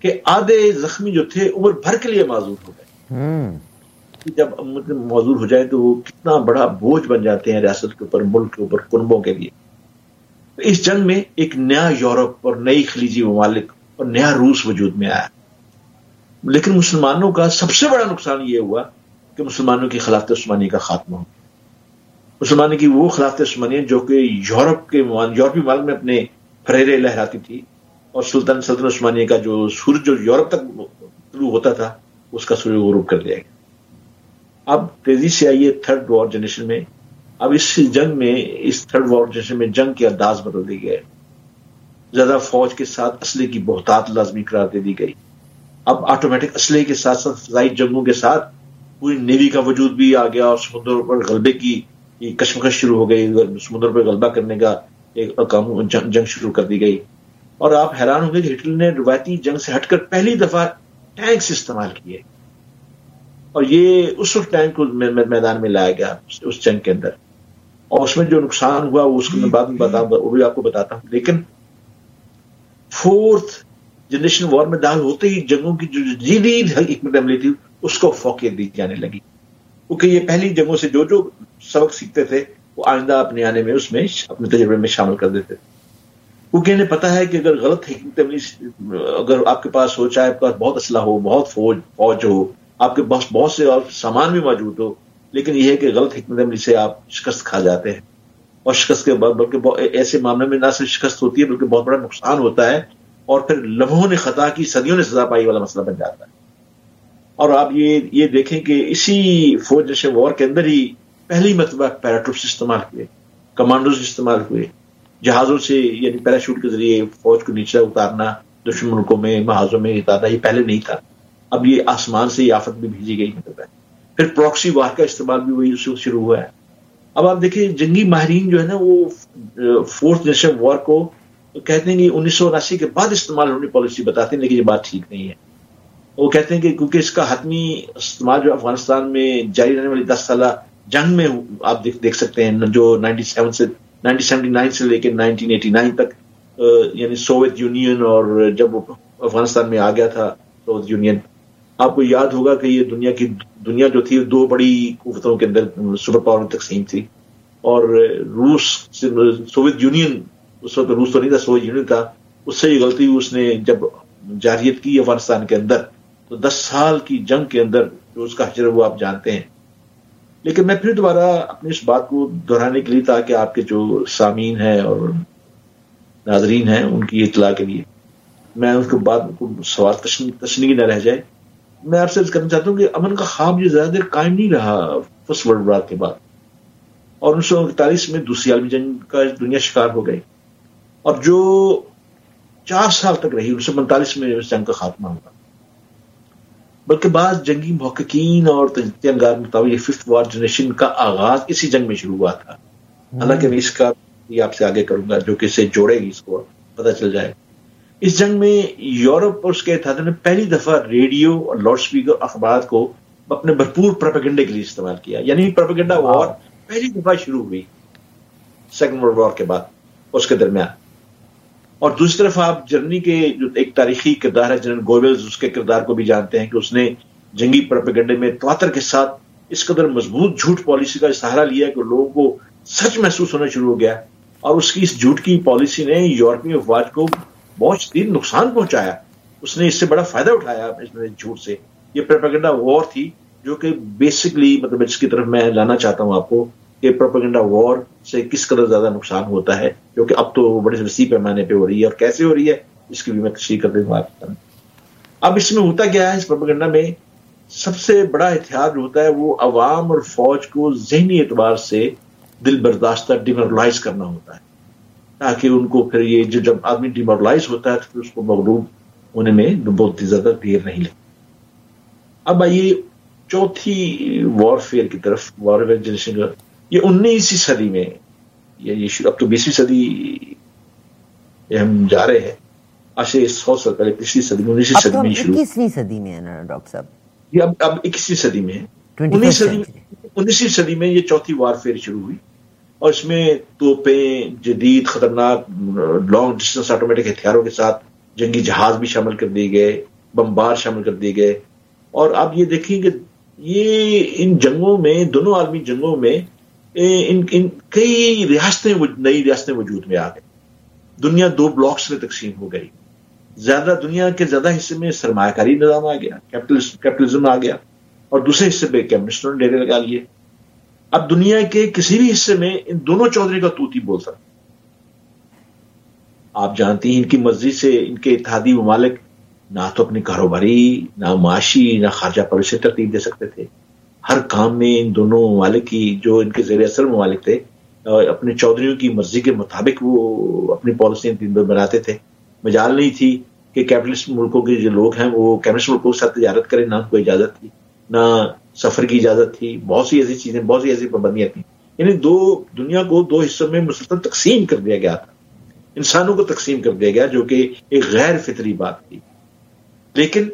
کہ آدھے زخمی جو تھے عمر بھر کے لیے معذور ہو گئے. جب معذور ہو جائے تو وہ کتنا بڑا بوجھ بن جاتے ہیں ریاست کے اوپر, ملک کے اوپر, کنبوں کے لیے. اس جنگ میں ایک نیا یورپ اور نئی خلیجی ممالک اور نیا روس وجود میں آیا. لیکن مسلمانوں کا سب سے بڑا نقصان یہ ہوا کہ مسلمانوں کی خلافت عثمانی کا خاتمہ ہو. مسلمانوں کی وہ خلافت عثمانی جو کہ یورپی ممالک میں اپنے پھریرے لہراتی تھی, اور سلطنت عثمانیہ کا جو سورج جو یورپ تک طلوع ہوتا تھا اس کا سورج غروب کر دیا گیا. اب تیزی سے آئیے تھرڈ وار جنریشن میں. اب اس جنگ میں, اس تھرڈ وار جنریشن میں جنگ کے انداز بدل دی گئے. زیادہ فوج کے ساتھ اسلحے کی بہتات لازمی قرار دے دی گئی. اب آٹومیٹک اسلحے کے ساتھ ساتھ فضائی جنگوں کے ساتھ پوری نیوی کا وجود بھی آ گیا, اور سمندر پر غلبے کی کشمکش شروع ہو گئی. سمندر پر غلبہ کرنے کا ایک جنگ شروع کر دی گئی. اور آپ حیران ہوں گے کہ ہٹلر نے روایتی جنگ سے ہٹ کر پہلی دفعہ ٹینکس استعمال کیے, اور یہ اس وقت ٹینک کو میدان میں لایا گیا اس جنگ کے اندر. اور اس میں جو نقصان ہوا وہ اس کو میں بعد میں بتاؤں گا, وہ بھی آپ کو بتاتا ہوں. لیکن فورتھ جنریشن وار میں داخل ہوتے ہی جنگوں کی جو جدید حکمت عملی تھی اس کو فوقیت دی جانے لگی, کیونکہ یہ پہلی جنگوں سے جو سبق سیکھتے تھے وہ آئندہ اپنے آنے میں اس میں اپنے تجربے میں شامل کر دیتے تھے. کیونکہ انہیں پتا ہے کہ اگر غلط حکمت عملی, اگر آپ کے پاس ہو, چاہے آپ کے پاس بہت اسلحہ ہو, بہت فوج ہو, آپ کے پاس بہت سے اور سامان بھی موجود ہو, لیکن یہ ہے کہ غلط حکمت عملی سے آپ شکست کھا جاتے ہیں. اور شکست کے بعد بلکہ ایسے معاملے میں نہ صرف شکست ہوتی ہے بلکہ بہت بڑا نقصان ہوتا ہے, اور پھر لمحوں نے خطا کی صدیوں نے سزا پائی والا مسئلہ بن جاتا ہے. اور آپ یہ دیکھیں کہ اسی فوج جنریشن وار کے اندر ہی پہلی مرتبہ پیراٹروپس استعمال ہوئے, کمانڈوز استعمال ہوئے, جہازوں سے یعنی پیراشوٹ کے ذریعے فوج کو نیچے اتارنا, دشمن ملکوں میں محاذوں میں اتارنا, یہ پہلے نہیں تھا. اب یہ آسمان سے یہ آفت بھی بھیجی گئی مطلب ہے. پھر پراکسی وار کا استعمال بھی وہی اس وقت شروع ہوا ہے. اب آپ دیکھیں جنگی ماہرین جو ہے نا وہ فورتھ جنریشن وار کو کہتے ہیں کہ 1979 کے بعد استعمال ہونے پالیسی بتاتے ہیں, لیکن یہ بات ٹھیک نہیں ہے. وہ کہتے ہیں کہ کیونکہ اس کا حتمی استعمال جو افغانستان میں جاری رہنے والی 10 سالہ جنگ میں آپ دیکھ سکتے ہیں, جو 1979 سے لے کے 1989 تک, یعنی سوویت یونین, اور جب افغانستان میں آ گیا تھا سوویت یونین, آپ کو یاد ہوگا کہ یہ دنیا جو تھی دو بڑی قوتوں کے اندر سپر پاور میں تقسیم تھی. اور روس, سوویت یونین, اس وقت روس تو نہیں تھا, سوویت یونین تھا, اس سے یہ غلطی اس نے جب جارحیت کی افغانستان کے اندر, تو 10 سال کی جنگ کے اندر جو اس کا حجر وہ آپ جانتے ہیں. لیکن میں پھر دوبارہ اپنی اس بات کو دہرانے کے لیے, تاکہ آپ کے جو سامعین ہیں اور ناظرین ہیں ان کی اطلاع کے لیے, میں اس کے بعد کو سوال تشنیگی نہ رہ جائے, میں آپ سے کرنا چاہتا ہوں کہ امن کا خواب یہ زیادہ دیر قائم نہیں رہا فرسٹ ورلڈ وار کے بعد. اور 1941 میں دوسری عالمی جنگ کا دنیا شکار ہو گئی, اور جو 4 سال تک رہی, 1945 میں اس جنگ کا خاتمہ ہوا. بلکہ بعض جنگی محققین اور تجزیہ کے مطابق یہ ففتھ وار جنریشن کا آغاز اسی جنگ میں شروع ہوا تھا. حالانکہ میں اس کا یہ آپ سے آگے کروں گا جو کہ اسے جوڑے گی, اس کو پتہ چل جائے. اس جنگ میں یورپ اور اس کے اتحادوں نے پہلی دفعہ ریڈیو اور لاؤڈ اسپیکر اخبارات کو اپنے بھرپور پروپیگنڈے کے لیے استعمال کیا. یعنی پروپیگنڈا وار پہلی دفعہ شروع ہوئی سیکنڈ ورلڈ وار کے بعد اور اس کے درمیان. اور دوسری طرف آپ جرمنی کے جو ایک تاریخی کردار ہے جنرل گوبلز, اس کے کردار کو بھی جانتے ہیں کہ اس نے جنگی پروپیگنڈے میں تواتر کے ساتھ اس قدر مضبوط جھوٹ پالیسی کا سہارا لیا کہ لوگوں کو سچ محسوس ہونا شروع ہو گیا. اور اس کی اس جھوٹ کی پالیسی نے یورپی افواج کو بہت شدید نقصان پہنچایا. اس نے اس سے بڑا فائدہ اٹھایا اس میں جھوٹ سے. یہ پروپیگنڈا وار تھی جو کہ بیسکلی مطلب اس کی طرف میں لانا چاہتا ہوں آپ کو کہ پروپیگنڈا وار سے کس قدر زیادہ نقصان ہوتا ہے, جو کہ اب تو بڑے وسیع پیمانے پہ ہو رہی ہے, اور کیسے ہو رہی ہے اس کی بھی میں تشریح کر دوں آپ. اب اس میں ہوتا کیا ہے, اس پروپیگنڈا میں سب سے بڑا احتیاط جو ہوتا ہے وہ عوام اور فوج کو ذہنی اعتبار سے دل برداشتہ ڈیمورلائز کرنا ہوتا ہے, تاکہ ان کو پھر یہ جب آدمی ڈیمورلائز ہوتا ہے تو پھر اس کو مغلوب ہونے میں بہت زیادہ دیر نہیں لگتی. اب آئیے چوتھی وار فیئر کی طرف, وار فیئر جنریشن کا. یہ 19ویں صدی میں, یہ اب تو 20ویں صدی ہم جا رہے ہیں, آج سے 100 سال پہلے پچھلی صدی میں 19ویں صدی میں شروع. 21ویں صدی میں ہے نا ڈاکٹر صاحب, یہ اب 21ویں صدی میں ہے. 19ویں صدی میں یہ چوتھی وار فیئر شروع ہوئی, اور اس میں توپیں, جدید خطرناک لانگ ڈسٹینس آٹومیٹک ہتھیاروں کے ساتھ جنگی جہاز بھی شامل کر دیے گئے, بمبار شامل کر دیے گئے. اور آپ یہ دیکھیں کہ یہ ان جنگوں میں، دونوں عالمی جنگوں میں ان کئی نئی ریاستیں وجود میں آ گئی. دنیا 2 بلاکس میں تقسیم ہو گئی. دنیا کے زیادہ حصے میں سرمایہ کاری نظام آ گیا، کیپٹلزم آ گیا، اور دوسرے حصے پہ کمیونسٹوں نے ڈیرے لگا لیے. اب دنیا کے کسی بھی حصے میں ان دونوں چودھری کا توتی بول سکتا. آپ جانتی ہیں ان کی مرضی سے ان کے اتحادی ممالک نہ تو اپنی کاروباری، نہ معاشی، نہ خارجہ پالیسی ترتیب دے سکتے تھے. ہر کام میں ان دونوں ممالک کی، جو ان کے زیر اثر ممالک تھے، اپنے چودھریوں کی مرضی کے مطابق وہ اپنی پالیسی بناتے تھے. مجال نہیں تھی کہ کیپٹلسٹ ملکوں کے جو لوگ ہیں وہ کمیونسٹ ملکوں کے ساتھ تجارت کریں. نہ کوئی اجازت تھی، نہ سفر کی اجازت تھی. بہت سی ایسی چیزیں، بہت سی ایسی پابندیاں تھیں. یعنی دنیا کو 2 حصوں میں مسلسل تقسیم کر دیا گیا تھا. انسانوں کو تقسیم کر دیا گیا، جو کہ ایک غیر فطری بات تھی. لیکن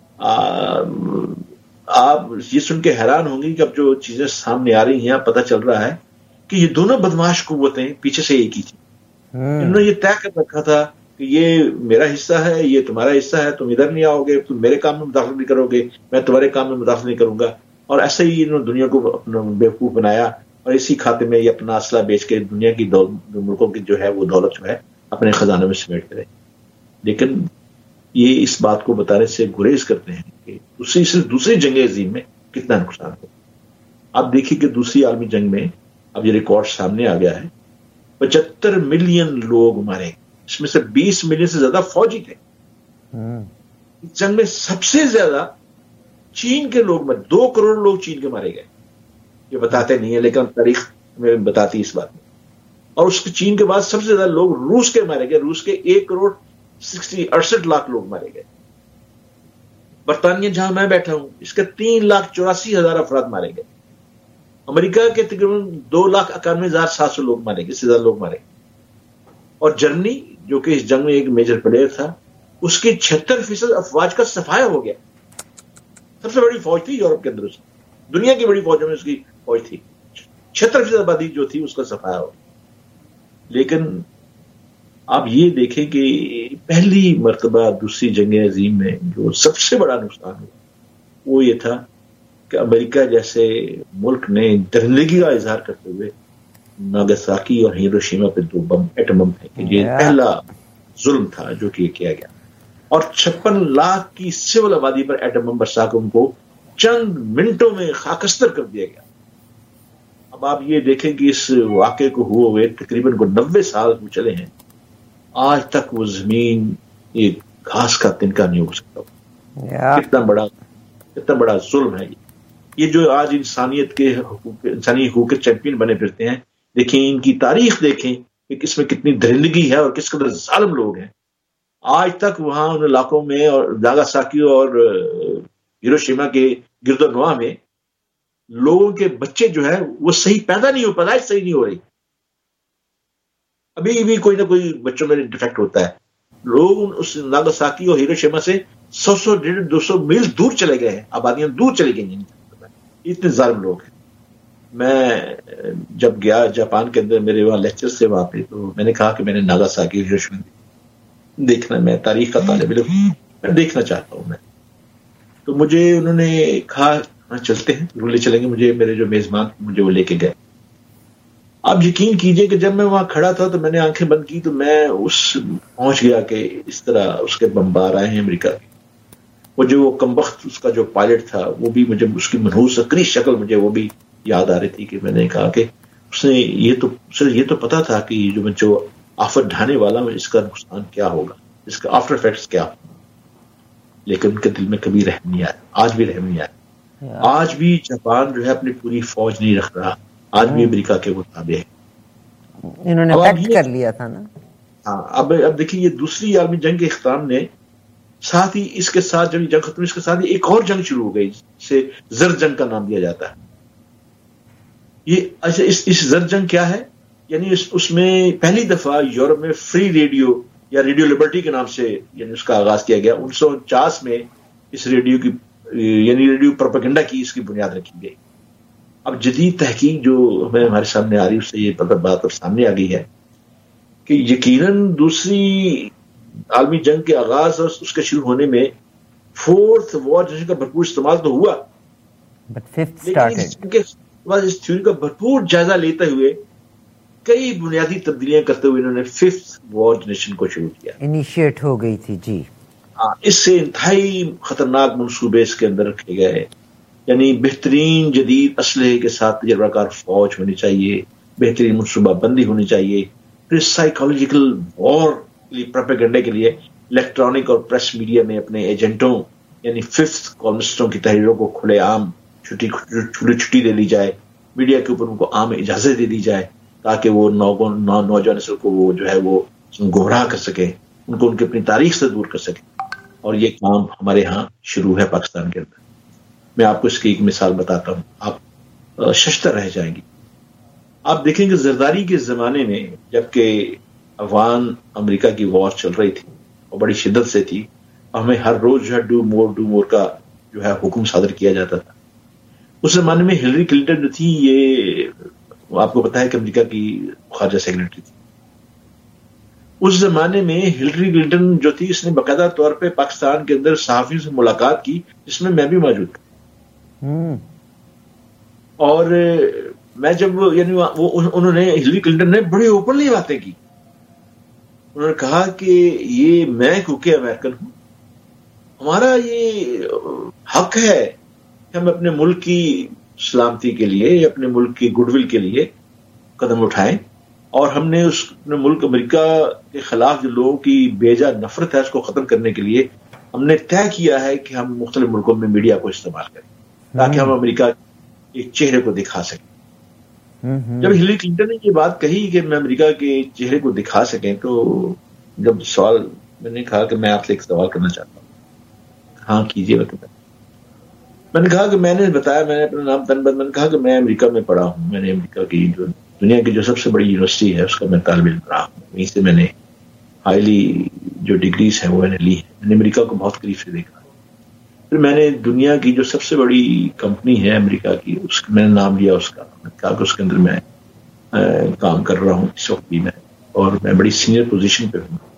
آپ یہ سن کے حیران ہوں گے کہ اب جو چیزیں سامنے آ رہی ہیں، اب پتہ چل رہا ہے کہ یہ دونوں بدمعاش قوتیں پیچھے سے ایک ہی تھی. انہوں نے یہ طے کر رکھا تھا کہ یہ میرا حصہ ہے، یہ تمہارا حصہ ہے، تم ادھر نہیں آؤ گے، تم میرے کام میں مداخلت نہیں کرو گے، میں تمہارے کام میں مداخلت نہیں کروں گا. اور ایسے ہی انہوں نے دنیا کو اپنا بیوقوف بنایا، اور اسی کھاتے میں یہ اپنا اسلحہ بیچ کے دنیا کی ملکوں کی جو ہے وہ دولت جو ہے اپنے خزانوں میں سمیٹ کرے. لیکن یہ اس بات کو بتانے سے گریز کرتے ہیں کہ دوسری جنگ عظیم میں کتنا نقصان ہو. آپ دیکھیے کہ دوسری عالمی جنگ میں اب یہ ریکارڈ سامنے آ گیا ہے، 75 ملین لوگ مارے، اس میں سے 20 ملین سے زیادہ فوجی تھے. اس جنگ میں سب سے زیادہ چین کے لوگ 2 کروڑ لوگ چین کے مارے گئے. یہ بتاتے نہیں ہیں لیکن تاریخ میں بتاتی اس بات میں. اور اس کے چین کے بعد سب سے زیادہ لوگ روس کے مارے گئے. روس کے 1 کروڑ 68 لاکھ لوگ مارے گئے. برطانیہ جہاں میں بیٹھا ہوں اس کے 3,84,000 افراد مارے گئے. امریکہ کے تقریباً 2,91,700 لوگ مارے گئے، اس سے زیادہ لوگ مارے گئے. اور جرمنی جو کہ اس جنگ میں ایک میجر پلیئر تھا، اس کی 76% افواج کا صفایا ہو گیا. سب سے بڑی فوج تھی یورپ کے اندر، دنیا کی بڑی فوجوں میں اس کی فوج تھی. 76% آبادی جو تھی اس کا صفایا ہو گیا. لیکن آپ یہ دیکھیں کہ پہلی مرتبہ دوسری جنگ عظیم میں جو سب سے بڑا نقصان ہوا وہ یہ تھا کہ امریکہ جیسے ملک نے درندگی کا اظہار کرتے ہوئے ناگاساکی اور ہیروشیما پہ 2 ایٹم بم پھینکے. یہ پہلا ظلم تھا جو کہ کیا گیا. اور 56 لاکھ کی سول آبادی پر ایٹم بم برسا کے ان کو چند منٹوں میں خاکستر کر دیا گیا. اب آپ یہ دیکھیں کہ اس واقعے کو ہوئے تقریباً 90 سال کو چلے ہیں، آج تک وہ زمین ایک گھاس کا تنکا نہیں ہو سکتا. کتنا بڑا ظلم ہے یہ جو آج انسانی حقوق کے چیمپئن بنے پھرتے ہیں. دیکھیں ان کی تاریخ، دیکھیں کہ اس میں کتنی درندگی ہے اور کس قدر ظالم لوگ ہیں. آج تک وہاں ان علاقوں میں اور ناگاساکی اور ہیروشیما کے گرد و نواح میں لوگوں کے بچے جو ہے وہ صحیح پیدا نہیں ہو، پیدائش صحیح نہیں ہو رہی. ابھی بھی کوئی نہ کوئی بچوں میں ڈیفیکٹ ہوتا ہے. لوگ اس ناگاساکی اور ہیروشیما سے 100-150-200 میل دور چلے گئے ہیں، آبادیاں دور چلی گئی ہیں. اتنے ظالم لوگ ہیں. میں جب گیا جاپان کے اندر، میرے وہاں لیکچر سے وہاں پہ، تو میں نے کہا کہ میں نے ناگاساکی اور ہیروشیما دیکھنا، میں تاریخ کا طالب علم میں دیکھنا چاہتا ہوں. میں تو مجھے انہوں نے کہا ہاں چلتے ہیں، ضرور لے چلیں گے. مجھے میرے جو میزبان مجھے وہ لے کے گئے. آپ یقین کیجئے کہ جب میں وہاں کھڑا تھا تو میں نے آنکھیں بند کی تو میں پہنچ گیا کہ اس طرح اس کے بمبار آئے ہیں امریکہ کے. وہ کمبخت اس کا جو پائلٹ تھا وہ بھی مجھے اس کی منحوس عقلی شکل مجھے وہ بھی یاد آ رہی تھی کہ میں نے کہا کہ اس نے یہ تو پتا تھا کہ جو آفت ڈھانے والا اس کا نقصان کیا ہوگا، اس کا آفٹر افیکٹس کیا ہوگا. لیکن ان کے دل میں کبھی رحم نہیں آیا، آج بھی رحم نہیں آیا. آج بھی جاپان جو ہے اپنی پوری فوج نہیں رکھ رہا، آج بھی امریکہ کے مطابق ہے. انہوں نے پیکٹ کر لیا تھا نا. ہاں اب دیکھیے یہ دوسری عالمی جنگ کے اختتام نے ساتھ ہی اس کے ساتھ جب جنگ ختم اس کے ساتھ ہی ایک اور جنگ شروع ہو گئی جسے زرد جنگ کا نام دیا جاتا ہے. یہ اس زرد جنگ کیا ہے؟ یعنی اس میں پہلی دفعہ یورپ میں فری ریڈیو یا ریڈیو لبرٹی کے نام سے یعنی اس کا آغاز کیا گیا. 1949 میں اس ریڈیو کی یعنی ریڈیو پروپیگنڈا کی اس کی بنیاد رکھی گئی. اب جدید تحقیق جو ہمیں ہمارے سامنے آ رہی ہے اس سے یہ بات اب سامنے آ گئی ہے کہ یقیناً دوسری عالمی جنگ کے آغاز اور اس کے شروع ہونے میں फोर्थ वॉर जनरेशन का भरपूर इस्तेमाल तो हुआ, लेकिन इस थ्योरी का भरपूर जायजा लेते हुए कई बुनियादी तब्दीलियां करते हुए इन्होंने फिफ्थ वॉर जनरेशन को शुरू किया, इनिशिएट हो गई थी जी। इससे इंतहाई खतरनाक मंसूबे इसके अंदर रखे गए, यानी बेहतरीन जदीद असलहे के साथ तजर्बाकार फौज होनी चाहिए, बेहतरीन मनसूबाबंदी होनी चाहिए, फिर साइकोलॉजिकल वॉर के लिए, प्रोपेगेंडा के लिए इलेक्ट्रॉनिक और प्रेस मीडिया में अपने एजेंटों यानी फिफ्थ कॉलमिस्टों की तहरीरों को खुलेआम छुट्टी दे दी जाए, मीडिया के ऊपर उनको आम इजाजत दे दी जाए ताकि वो नौजवान नस्ल को वो जो है वो गुमराह कर सके, उनको उनकी अपनी तारीख से दूर कर सके। और ये काम हमारे यहाँ शुरू है पाकिस्तान के अंदर। मैं आपको इसकी एक मिसाल बताता हूँ, आप शश्तर रह जाएंगी। आप देखेंगे जरदारी के जमाने में जबकि अफगान अमेरिका की वॉर चल रही थी और बड़ी शिद्दत से थी, हमें हर रोज जो है डू मोर का जो है हुक्म सादर किया जाता था। उस जमाने में हिलरी क्लिंटन जो थी, ये आपको पता है कि अमेरिका की खारजा सेक्रेटरी थी। उस जमाने में हिलरी क्लिंटन जो थी, इसने बाकायदा तौर पे पाकिस्तान के अंदर सहाफियों से मुलाकात की, जिसमें मैं भी मौजूद था। और मैं जब यानी वो उन्होंने हिलरी क्लिंटन ने बड़ी ओपनली बातें की। उन्होंने कहा कि ये मैं क्योंकि अमेरिकन हूं, हमारा ये हक है कि हम अपने मुल्क की सलामती के लिए, अपने मुल्क की गुडविल के लिए कदम उठाएं, और हमने अपने मुल्क अमेरिका के खिलाफ जो लोगों की बेजा नफरत है उसको खत्म करने के लिए हमने तय किया है कि हम मुख्तलिफ मुल्कों में मीडिया को इस्तेमाल करें ताकि हम अमेरिका के चेहरे को दिखा सकें। जब हिलरी क्लिंटन ने ये बात कही कि मैं अमेरिका के चेहरे को दिखा सकें, तो जब सवाल मैंने कहा कि मैं आपसे एक सवाल करना चाहता हूँ। हाँ कीजिए बताइए। मैंने कहा कि मैंने बताया, मैंने अपना नाम तनबद, मैंने कहा कि मैं अमेरिका में पढ़ा हूँ, मैंने अमेरिका की जो दुनिया की जो सबसे बड़ी यूनिवर्सिटी है उसका मैं तालिब इल्म रहा हूँ, वहीं से मैंने हाईली जो डिग्रीज हैं वो मैंने ली है। मैंने अमेरिका को बहुत करीब से देखा। फिर मैंने दुनिया की जो सबसे बड़ी कंपनी है अमेरिका की, उसका मैंने नाम लिया, उसका मैंने कहा कि उसके अंदर मैं काम कर रहा हूँ इस वक्त भी मैं, और मैं बड़ी सीनियर पोजीशन पे हूँ।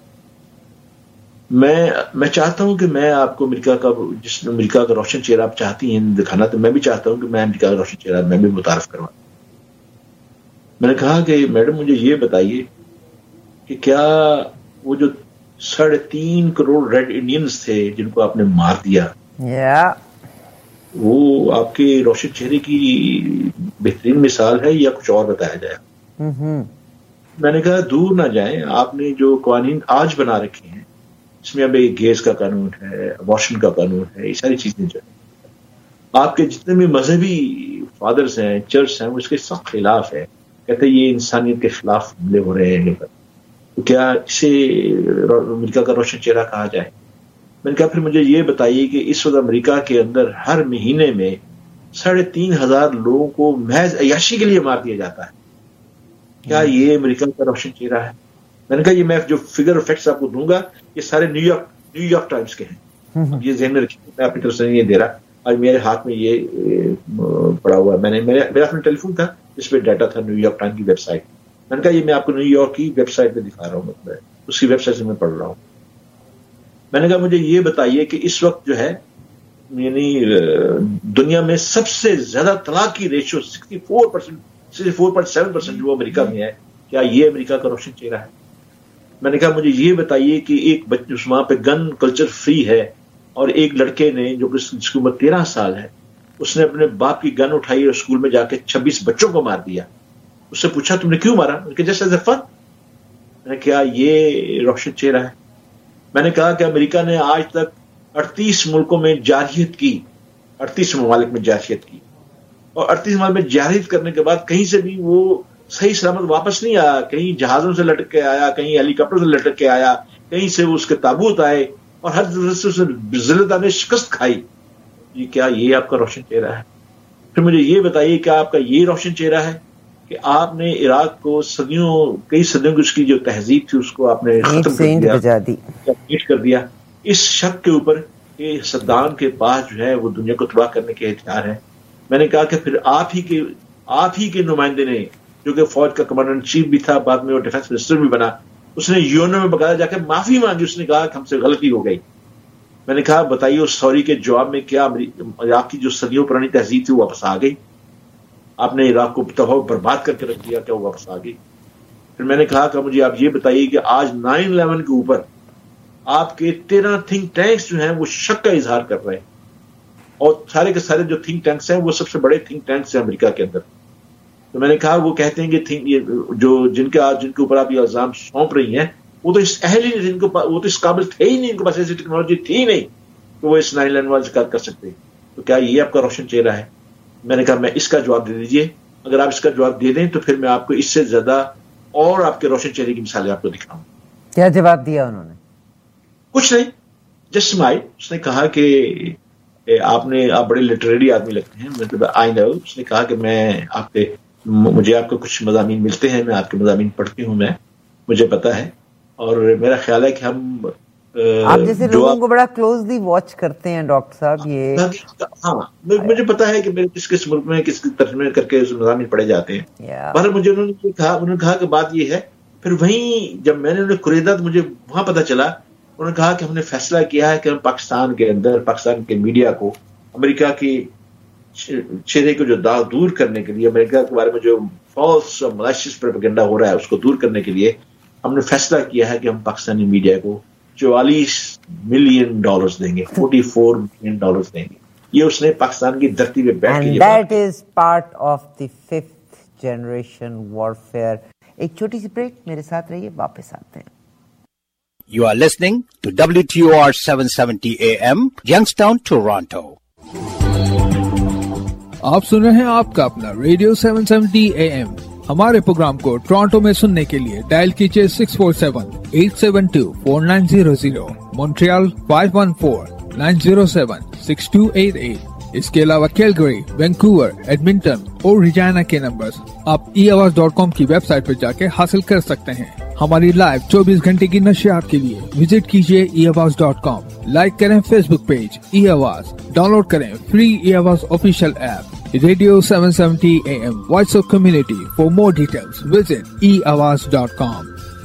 मैं चाहता हूं कि मैं आपको अमेरिका का रोशन चेहरा आप चाहती हैं दिखाना, तो मैं भी चाहता हूं कि मैं अमेरिका का रोशन चेहरा मैं भी मुतारफ करवा। मैंने कहा कि मैडम मुझे ये बताइए कि क्या वो जो 3.5 करोड़ रेड इंडियंस थे जिनको आपने मार दिया, वो आपके रोशन चेहरे की बेहतरीन मिसाल है या कुछ और बताया जाए? मैंने कहा दूर ना जाएं, आपने जो कानून आज बना रखे हैं इसमें अब एक गैस का कानून है, अबॉर्शन का कानून है, ये सारी चीजें जो है आपके जितने भी मजहबी फादर्स हैं, चर्च हैं, वो इसके सख्त खिलाफ है। कहते हैं ये इंसानियत के खिलाफ हमले हो रहे हैं, तो क्या इसे अमेरिका का रोशन चेहरा कहा जाए? मैंने कहा फिर मुझे ये बताइए कि इस वक्त अमेरिका के अंदर हर महीने में 3,500 लोगों को महज अय्याशी के लिए मार दिया जाता है, क्या ये अमेरिका का रोशन चेहरा है? मैंने कहा ये मैं जो फिगर और फैक्ट्स आपको दूंगा ये सारे न्यूयॉर्क टाइम्स के हैं, ये ज़हन में रखिए, मैं अपनी तरफ से नहीं दे रहा। आज मेरे हाथ में ये पड़ा हुआ है, मेरा अपना टेलीफोन था जिस पे डाटा था न्यूयॉर्क टाइम्स की वेबसाइट। मैंने कहा ये मैं आपको न्यूयॉर्क की वेबसाइट पे दिखा रहा हूँ, मतलब उसकी वेबसाइट से मैं पढ़ रहा हूँ। मैंने कहा मुझे ये बताइए कि इस वक्त जो है यानी दुनिया में सबसे ज्यादा तलाक की रेशियो 64.7% जो अमेरिका में है, क्या ये अमेरिका का रोशन चेहरा है? मैंने कहा मुझे ये बताइए कि एक बच्चे वहां पे गन कल्चर फ्री है और एक लड़के ने जो जिसकी उम्र 13 साल है, उसने अपने बाप की गन उठाई और स्कूल में जाके 26 बच्चों को मार दिया। उससे पूछा तुमने क्यों मारा? उनके जैसे एज ए फन। मैंने कहा ये रोशन चेहरा है? मैंने कहा कि अमेरिका ने आज तक 38 मुल्कों में जारहियत की, 38 ममालिक में जारहियत की, और 38 ममालिक में जारहियत करने के बाद कहीं से भी वो सही सलामत वापस नहीं आया। कहीं जहाजों से लटक के आया, कहीं हेलीकॉप्टर से लटक के आया, कहीं से उसके ताबूत आए और हर तरह से उसे जिल्लत ने शिकस्त खाई। ये क्या ये आपका रोशन चेहरा है? फिर मुझे ये बताइए क्या आपका ये रोशन चेहरा है कि आपने इराक को कई सदियों की उसकी जो तहजीब थी उसको आपने खत्म कर दिया इस शक के ऊपर कि सद्दाम के पास जो है वो दुनिया को तबाह करने के हथियार है। मैंने कहा कि फिर आप ही के नुमाइंदे ने, जो कि फौज का कमांडर इन चीफ भी था, बाद में वो डिफेंस मिनिस्टर भी बना, उसने यूएनओ में बकायदा जाकर माफी मांगी। उसने कहा कि हमसे गलती हो गई। मैंने कहा बताइए उस सॉरी के जवाब में क्या इराक की जो सदियों पुरानी तहजीब थी वो वापस आ गई? आपने इराक को तबाह बर्बाद करके रख दिया, क्या वो वापस आ गई? फिर मैंने कहा कि मुझे आप ये बताइए कि आज 9/11 के ऊपर आपके 13 थिंक टैंक्स जो हैं वो शक का इजहार कर रहे हैं, और सारे के सारे जो थिंक टैंक्स हैं वो सबसे बड़े थिंक टैंक्स हैं अमेरिका के अंदर। तो मैंने कहा वो कहते हैं कि जिनके ऊपर आप ये इल्जाम सौंप रही हैं वो तो इस अहल ही नहीं, वो तो इस काबिल थे ही नहीं, इनके पास ऐसी टेक्नोलॉजी थी ही नहीं तो वो इस 9/11 का कर सकते। तो क्या ये आपका रोशन चेहरा है? मैंने कहा मैं इसका जवाब दे दीजिए, अगर आप इसका जवाब दे दें तो फिर मैं आपको इससे ज्यादा और आपके रोशन चेहरे की मिसालें आपको दिखाऊं। क्या जवाब दिया उन्होंने? कुछ नहीं, जस्ट स्माइल। उसने कहा कि आप बड़े लिटरेरी आदमी लगते हैं, मतलब आई नो। उसने कहा कि मुझे आपके कुछ मज़ामीन मिलते हैं, मैं आपके मज़ामीन पढ़ती हूँ, मुझे पता है, और मेरा ख्याल है कि हम आप जैसे लोगों को बड़ा क्लोजली वॉच करते हैं डॉक्टर साहब। ये हाँ, मुझे पता है कि मेरे किस किस मुल्क में किस तर्जमे करके मज़ामीन पढ़े जाते हैं। पर मुझे उन्होंने कहा कि बात ये है। फिर वहीं जब मैंने उन्हें कुरेदा तो मुझे वहां पता चला, उन्होंने कहा कि हमने फैसला किया है कि हम पाकिस्तान के अंदर पाकिस्तान के मीडिया को अमेरिका की चेहरे को जो दाग दूर करने के लिए, अमेरिका के बारे में जो फॉल्स और मलाइशियस प्रोपेगेंडा हो रहा है उसको दूर करने के लिए हमने फैसला किया है कि हम पाकिस्तानी मीडिया को $44 मिलियन देंगे, $44 मिलियन देंगे। ये उसने पाकिस्तान की धरती पे बैठ के, that is part of the 5th generation warfare. एक छोटी सी ब्रेक, मेरे साथ रहिए, वापस आते हैं। You are listening to WTOR 770 AM, Youngstown, Toronto. आप सुन रहे हैं आपका अपना रेडियो 770 AM। हमारे प्रोग्राम को टोरंटो में सुनने के लिए डायल कीजिए 647-872-4900, मॉन्ट्रियल 514-907-6288। इसके अलावा कैलगरी, वैंकूवर, एडमिंटन और रिजाना के नंबर्स आप eAwaz.com की वेबसाइट पर जाके हासिल कर सकते हैं। हमारी लाइव 24 घंटे की नशियात के लिए विजिट कीजिए eAwaz.com। लाइक करें फेसबुक पेज eAwaz, डाउनलोड करें free eAwaz official app Radio 770 AM, Voice of Community. For more details, visit eAwaz.com.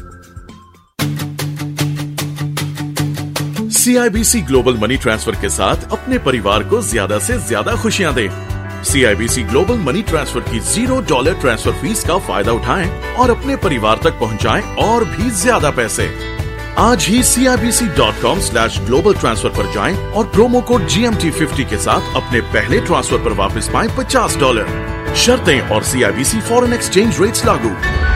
CIBC global money transfer के साथ अपने परिवार को ज्यादा से ज्यादा खुशियां दें। CIBC ग्लोबल मनी ट्रांसफर की $0 ट्रांसफर फीस का फायदा उठाएं और अपने परिवार तक पहुंचाएं और भी ज्यादा पैसे। आज ही CIBC.com/global transfer पर जाएं और प्रोमो कोड GMT50 के साथ अपने पहले ट्रांसफर पर वापस पाएं $50। शर्तें और CIBC फॉरेन एक्सचेंज रेट्स लागू।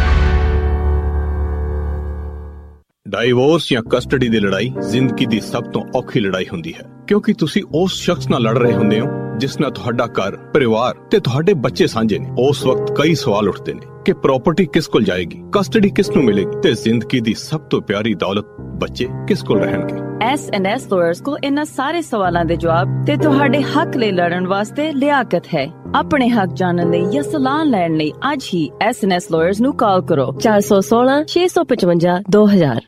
ਡਾਈਵੋਰਸ ਜਾਂ ਕਸਟਡੀ ਦੀ ਲੜਾਈ ਜ਼ਿੰਦਗੀ ਦੀ ਸਭ ਤੋਂ ਔਖੀ ਲੜਾਈ ਹੁੰਦੀ ਹੈ, ਕਿਉਂਕਿ ਤੁਸੀਂ ਉਸ ਸ਼ਖਸ ਨਾਲ ਲੜ ਰਹੇ ਹੁੰਦੇ ਹੋ ਜਿਸ ਨਾਲ ਤੁਹਾਡਾ ਘਰ, ਪਰਿਵਾਰ ਤੇ ਤੁਹਾਡੇ ਬੱਚੇ ਸਾਂਝੇ ਨੇ। ਉਸ ਵਕਤ ਕਈ ਸਵਾਲ ਉੱਠਦੇ ਨੇ ਕਿ ਪ੍ਰਾਪਰਟੀ ਕਿਸ ਕੋਲ ਜਾਏਗੀ, ਕਸਟਡੀ ਕਿਸ ਨੂੰ ਮਿਲੇਗੀ ਤੇ ਜ਼ਿੰਦਗੀ ਦੀ ਸਭ ਤੋਂ ਪਿਆਰੀ ਦੌਲਤ ਬੱਚੇ ਕਿਸ ਕੋਲ ਰਹਿਣਗੇ। S&S lawyers ਕੋਲ ਇਹਨਾਂ ਸਾਰੇ ਸਵਾਲਾਂ ਦੇ ਜਵਾਬ ਤੇ ਤੁਹਾਡੇ ਹੱਕ ਲਈ ਲੜਨ ਵਾਸਤੇ ਲਿਆਕਤ ਹੈ। ਆਪਣੇ ਹੱਕ ਜਾਣਨ ਲਈ ਜਾਂ ਸਲਾਹ ਲੈਣ ਲਈ ਅੱਜ ਹੀ S&S lawyers ਨੂੰ ਕਾਲ ਕਰੋ 416-655-2000।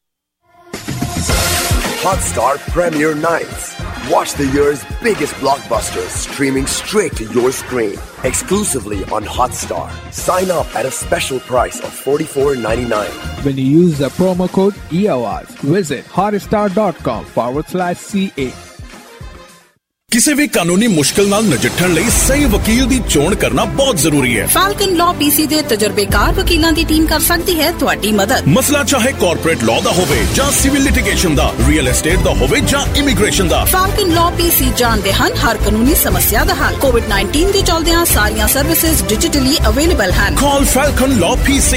Hotstar Premiere Nights. Watch the year's biggest blockbusters streaming straight to your screen. Exclusively on Hotstar. Sign up at a special price of $44.99. When you use the promo code eAwaz, visit hotstar.com/CA. ਕਿਸੇ ਵੀ ਕਾਨੂੰਨੀ ਮੁਸ਼ਕਲ ਨਾਲ ਨਜਿੱਠਣ ਲਈ ਸਹੀ ਵਕੀਲ ਦੀ ਚੋਣ ਕਰਨਾ ਬਹੁਤ ਜ਼ਰੂਰੀ ਹੈ। ਫਾਲਕਨ ਲਾਅ PC ਦੇ ਤਜਰਬੇਕਾਰ ਵਕੀਲਾਂ ਦੀ ਟੀਮ ਕਰ ਸਕਦੀ ਹੈ ਤੁਹਾਡੀ ਮਦਦ। ਮਸਲਾ ਚਾਹੇ ਕਾਰਪੋਰੇਟ ਲਾਅ ਦਾ ਹੋਵੇ ਜਾਂ ਸਿਵਲ ਲਿਟੀਗੇਸ਼ਨ ਦਾ, ਰੀਅਲ ਏਸਟੇਟ ਦਾ ਹੋਵੇ ਜਾਂ ਇਮੀਗ੍ਰੇਸ਼ਨ ਦਾ। ਫਾਲਕਨ ਲਾਅ PC ਜਾਣਦੇ ਹਨ ਹਰ ਕਾਨੂੰਨੀ ਸਮੱਸਿਆ ਦਾ ਹੱਲ। COVID-19 ਦੇ ਚੱਲਦਿਆਂ ਸਾਰੀਆਂ ਸਰਵਿਸਿਜ਼ ਡਿਜੀਟਲੀ ਅਵੇਲੇਬਲ ਹਨ। Call Falcon Law PC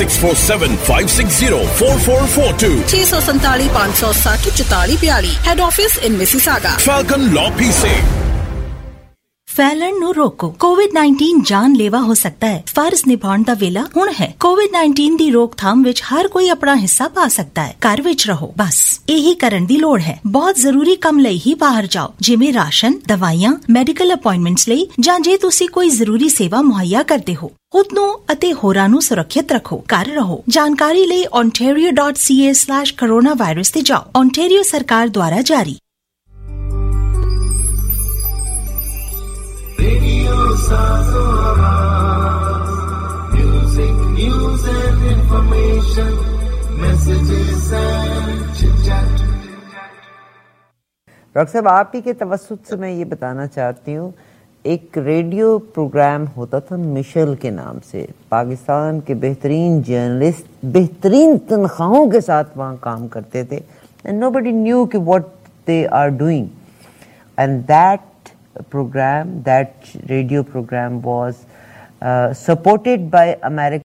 647-560-4442 647-560-4442 Head office in Mississauga. Falcon Law PC। ਫੈਲਣ ਨੂੰ ਰੋਕੋ। COVID-19 ਜਾਨਲੇਵਾ ਹੋ ਸਕਦਾ ਹੈ। ਫਰਜ਼ ਨਿਭਾਉਣ ਦਾ ਵੇਲਾ ਹੁਣ ਹੈ। COVID-19 ਦੀ ਰੋਕਥਾਮ ਵਿੱਚ ਹਰ ਕੋਈ ਆਪਣਾ ਹਿੱਸਾ ਪਾ ਸਕਦਾ ਹੈ। ਘਰ ਵਿੱਚ ਰਹੋ, ਬਸ ਇਹੀ ਕਰਨ ਦੀ ਲੋੜ ਹੈ। ਬਹੁਤ ਜ਼ਰੂਰੀ ਕੰਮ ਲਈ ਹੀ ਬਾਹਰ ਜਾਓ, ਜਿਵੇਂ ਰਾਸ਼ਨ, ਦਵਾਈਆਂ, ਮੈਡੀਕਲ ਅਪਾਇੰਟਮੈਂਟਸ ਲਈ, ਜਾਂ ਜੇ ਤੁਸੀਂ ਕੋਈ ਜ਼ਰੂਰੀ ਸੇਵਾ ਮੁਹੱਈਆ ਕਰਦੇ ਹੋ। ਖੁਦ ਨੂੰ ਅਤੇ ਹੋਰਾਂ ਨੂੰ ਸੁਰੱਖਿਅਤ ਰੱਖੋ। ਘਰ ਰਹੋ। ਜਾਣਕਾਰੀ ਲਈ ontario.ca/coronavirus ਤੇ ਜਾਓ। ontario ਸਰਕਾਰ ਦੁਆਰਾ ਜਾਰੀ। Radio Sazo Awaz. Music, news and information. Messages and chit-chat. Doctor صاحب آپ ہی کے توسط سے میں یہ بتانا چاہتی ہوں، ایک ریڈیو پروگرام ہوتا تھا مشل کے نام سے، پاکستان کے بہترین جرنلسٹ بہترین تنخواہوں کے ساتھ وہاں کام کرتے تھے، and nobody knew کہ what they are doing, and that program, that radio program was supported by American